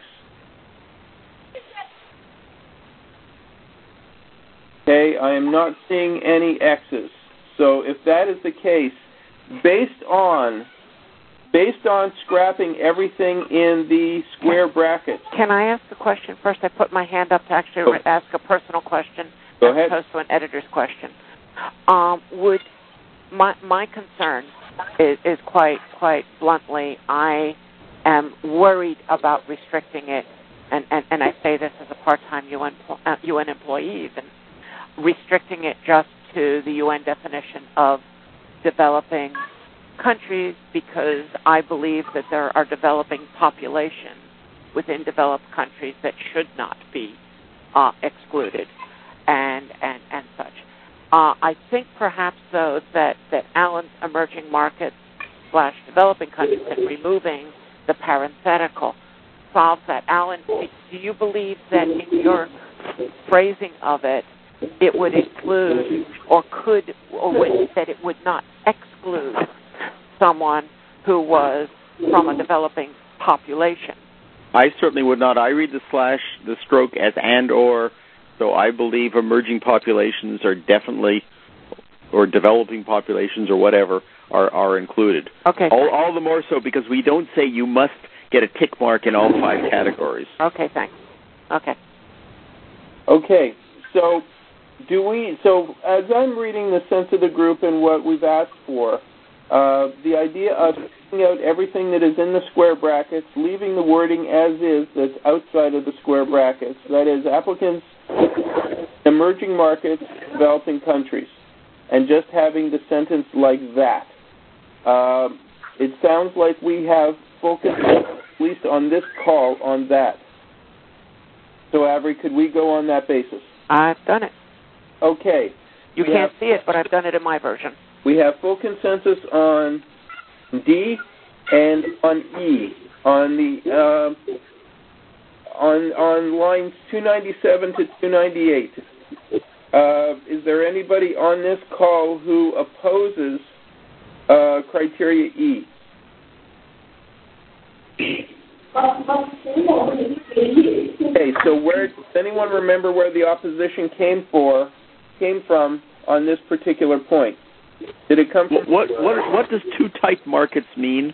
Okay, I am not seeing any X's. So if that is the case, based on based on scrapping everything in the square brackets. Can I ask a question first? I put my hand up to actually oh. ask a personal question Go as ahead. opposed to an editor's question. Um, would my my concern is, is quite quite bluntly, I am worried about restricting it, and, and, and I say this as a part-time U N uh, U N employee, even restricting it just to the U N definition of developing countries, because I believe that there are developing populations within developed countries that should not be uh, excluded, and and and such. Uh, I think perhaps though that that Alan's emerging markets slash developing countries and removing the parenthetical solves that. Alan, do you believe that in your phrasing of it, it would include, or could, or would, that it would not exclude someone who was from a developing population? I certainly would not. I read the slash, the stroke as and or, so I believe emerging populations are definitely, or developing populations or whatever, are, are included. Okay. All, all the more so because we don't say you must get a tick mark in all five categories. Okay, thanks. Okay. Okay, so do we, so as I'm reading the sense of the group and what we've asked for, uh, the idea of taking out everything that is in the square brackets, leaving the wording as is that's outside of the square brackets, that is applicants, emerging markets, developing countries, and just having the sentence like that. Uh, it sounds like we have focused, at least on this call, on that. So, Avery, could we go on that basis? I've done it. Okay. You we can't have, see it, but I've done it in my version. We have full consensus on D and on E. On the uh, on on lines two ninety-seven to two ninety-eight. Uh, is there anybody on this call who opposes uh, criteria E? Okay, so where does anyone remember where the opposition came for came from on this particular point? Did it come from what what what does two tight markets mean?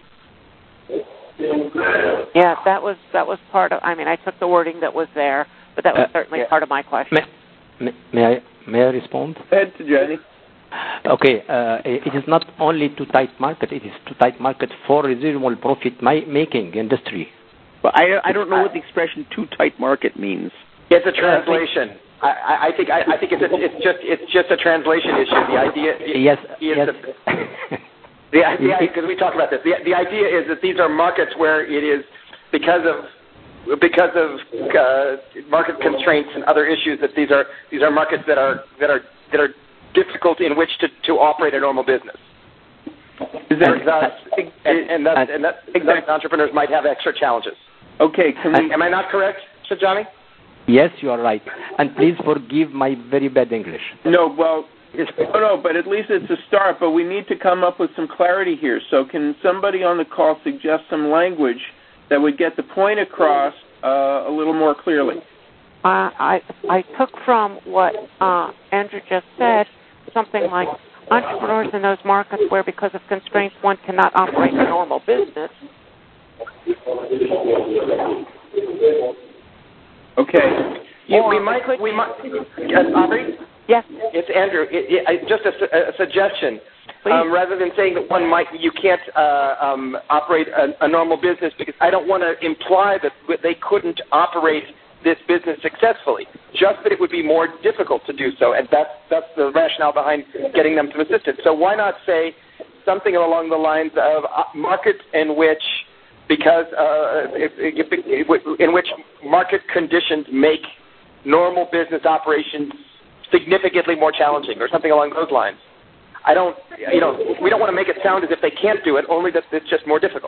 Yeah, that was that was part of. I mean, I took the wording that was there, but that was uh, certainly yeah. part of my question. May, may I may I respond? Go ahead to Jenny. Okay, uh, it is not only too tight market; it is too tight market for residual profit making industry. But I I don't know what the expression "too tight market" means. It's a translation. I, I think I, I think it's a, it's just it's just a translation issue. The idea yes is yes. That, the idea, because we talked about this. The, the idea is that these are markets where it is because of because of uh, market constraints and other issues that these are these are markets that are that are that are difficult in which to, to operate a normal business. And thus, and, and thus, and thus, exactly. entrepreneurs might have extra challenges. Okay, can we, am I not correct, Sir Johnny? Yes, you are right. And please forgive my very bad English. No, well, no, no, but at least it's a start. But we need to come up with some clarity here. So can somebody on the call suggest some language that would get the point across uh, a little more clearly? Uh, I I took from what uh, Andrew just said something like entrepreneurs in those markets where because of constraints one cannot operate a normal business Okay. You, we might, we might, yes, Aubrey? Yes. It's Andrew. It, it, I, just a, a suggestion. Um, rather than saying that one might, you can't uh, um, operate a, a normal business, because I don't want to imply that they couldn't operate this business successfully, just that it would be more difficult to do so, and that's, that's the rationale behind getting them to assist it. So why not say something along the lines of uh, markets in which, because uh, if, if, if, in which market conditions make normal business operations significantly more challenging, or something along those lines. I don't, you know, we don't want to make it sound as if they can't do it, only that it's just more difficult.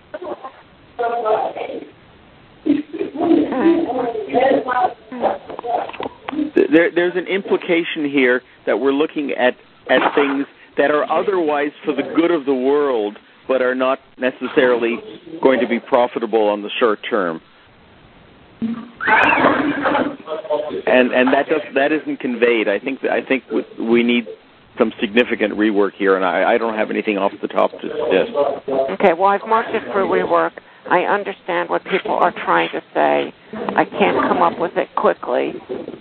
There, there's an implication here that we're looking at, at things that are otherwise for the good of the world, but are not necessarily going to be profitable on the short term. And and that does that isn't conveyed. I think I think we need some significant rework here, and I, I don't have anything off the top to suggest. Okay, well, I've marked it for rework. I understand what people are trying to say. I can't come up with it quickly,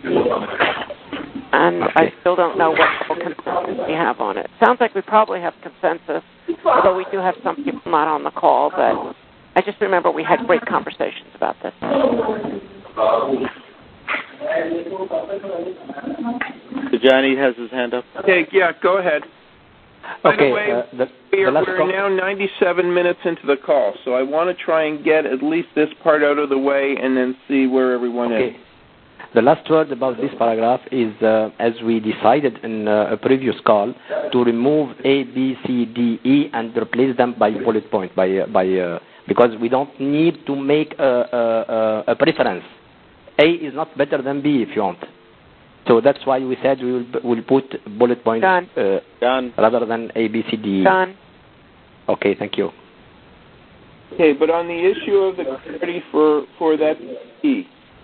and I still don't know what consensus we have on it. Sounds like we probably have consensus, although we do have some people not on the call, but I just remember we had great conversations about this. Johnny has his hand up. Okay, yeah, go ahead. By okay, the way, uh, the, we are, the we're now ninety-seven minutes into the call, so I want to try and get at least this part out of the way and then see where everyone okay. is. The last word about this paragraph is, uh, as we decided in uh, a previous call, to remove A, B, C, D, E, and replace them by bullet point, by uh, by uh, because we don't need to make a, a, a preference. A is not better than B if you want. So that's why we said we will we'll put bullet points Done. Uh, Done. rather than A, B, C, D. Done. Okay, thank you. Okay, but on the issue of the clarity for, for that E.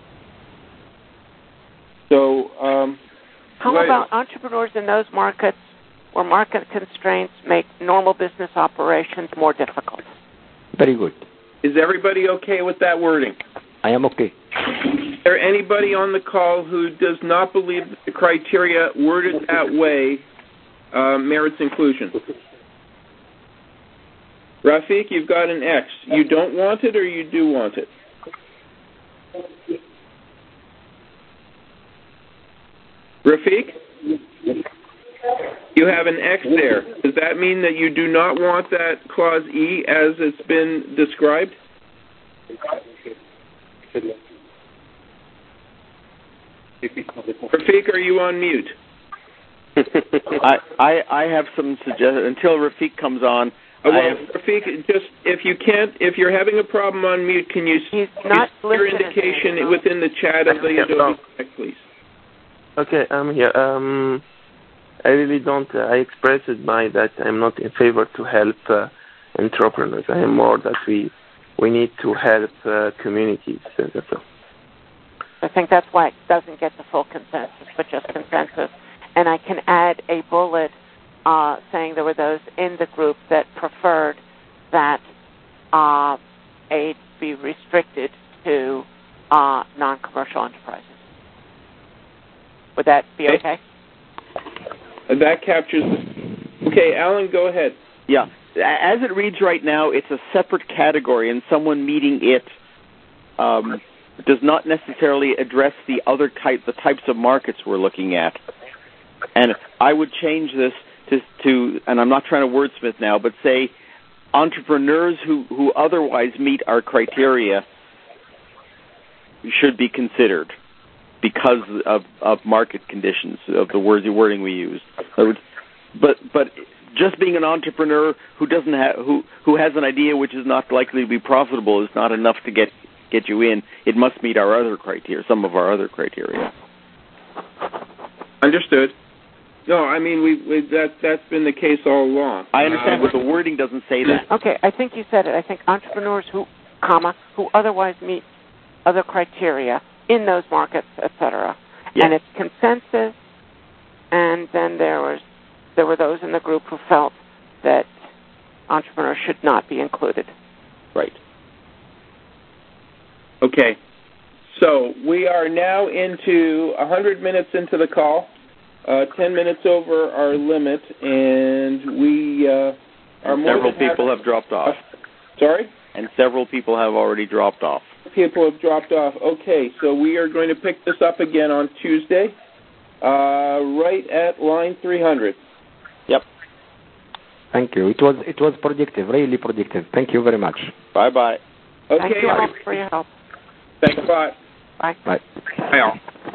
So, um, how wait. about entrepreneurs in those markets where market constraints make normal business operations more difficult? Very good. Is everybody okay with that wording? I am okay. Is there anybody on the call who does not believe that the criteria worded that way uh, merits inclusion? Rafiq, you've got an X. You don't want it or you do want it? Rafiq? You have an X there. Does that mean that you do not want that clause E as it's been described? Rafiq, are you on mute? I, I I have some suggestions until Rafiq comes on. Uh, well, I have, Rafiq, just if you can't, if you're having a problem on mute, can you He's not your indication listening. within the chat of the Yeah, Adobe no. Connect, please? Okay, I'm here. Um, I really don't. Uh, I expressed my that I'm not in favor to help uh, entrepreneurs. I am more that we we need to help uh, communities. That's all. I think that's why it doesn't get the full consensus, but just consensus. And I can add a bullet uh, saying there were those in the group that preferred that uh, aid be restricted to uh, non-commercial enterprises. Would that be okay? Uh, that captures. Okay, Alan, go ahead. yeah. As it reads right now, it's a separate category, and someone meeting it um, does not necessarily address the other type, the types of markets we're looking at. And I would change this to, to and I'm not trying to wordsmith now, but say entrepreneurs who, who otherwise meet our criteria should be considered because of, of market conditions, of the words, the wording we use. But but just being an entrepreneur who doesn't have who who has an idea which is not likely to be profitable is not enough to get get you in. It must meet our other criteria, some of our other criteria. Understood. No, I mean we, we that that's been the case all along. I understand, uh, but the wording doesn't say that. Okay, I think you said it. I think entrepreneurs who, comma, who otherwise meet other criteria in those markets, et cetera. Yeah. And it's consensus. And then there was there were those in the group who felt that entrepreneurs should not be included. Right. Okay. So we are now into one hundred minutes into the call, uh, ten minutes over our limit, and we uh, are more Several than people happy- have dropped off. Sorry? And several people have already dropped off. People have dropped off. Okay, so we are going to pick this up again on Tuesday, uh, right at line three hundred. Yep. Thank you. It was it was productive, really productive. Thank you very much. Bye bye. Okay. Thank you all for your help. Thanks a lot. Bye. Bye. Bye all.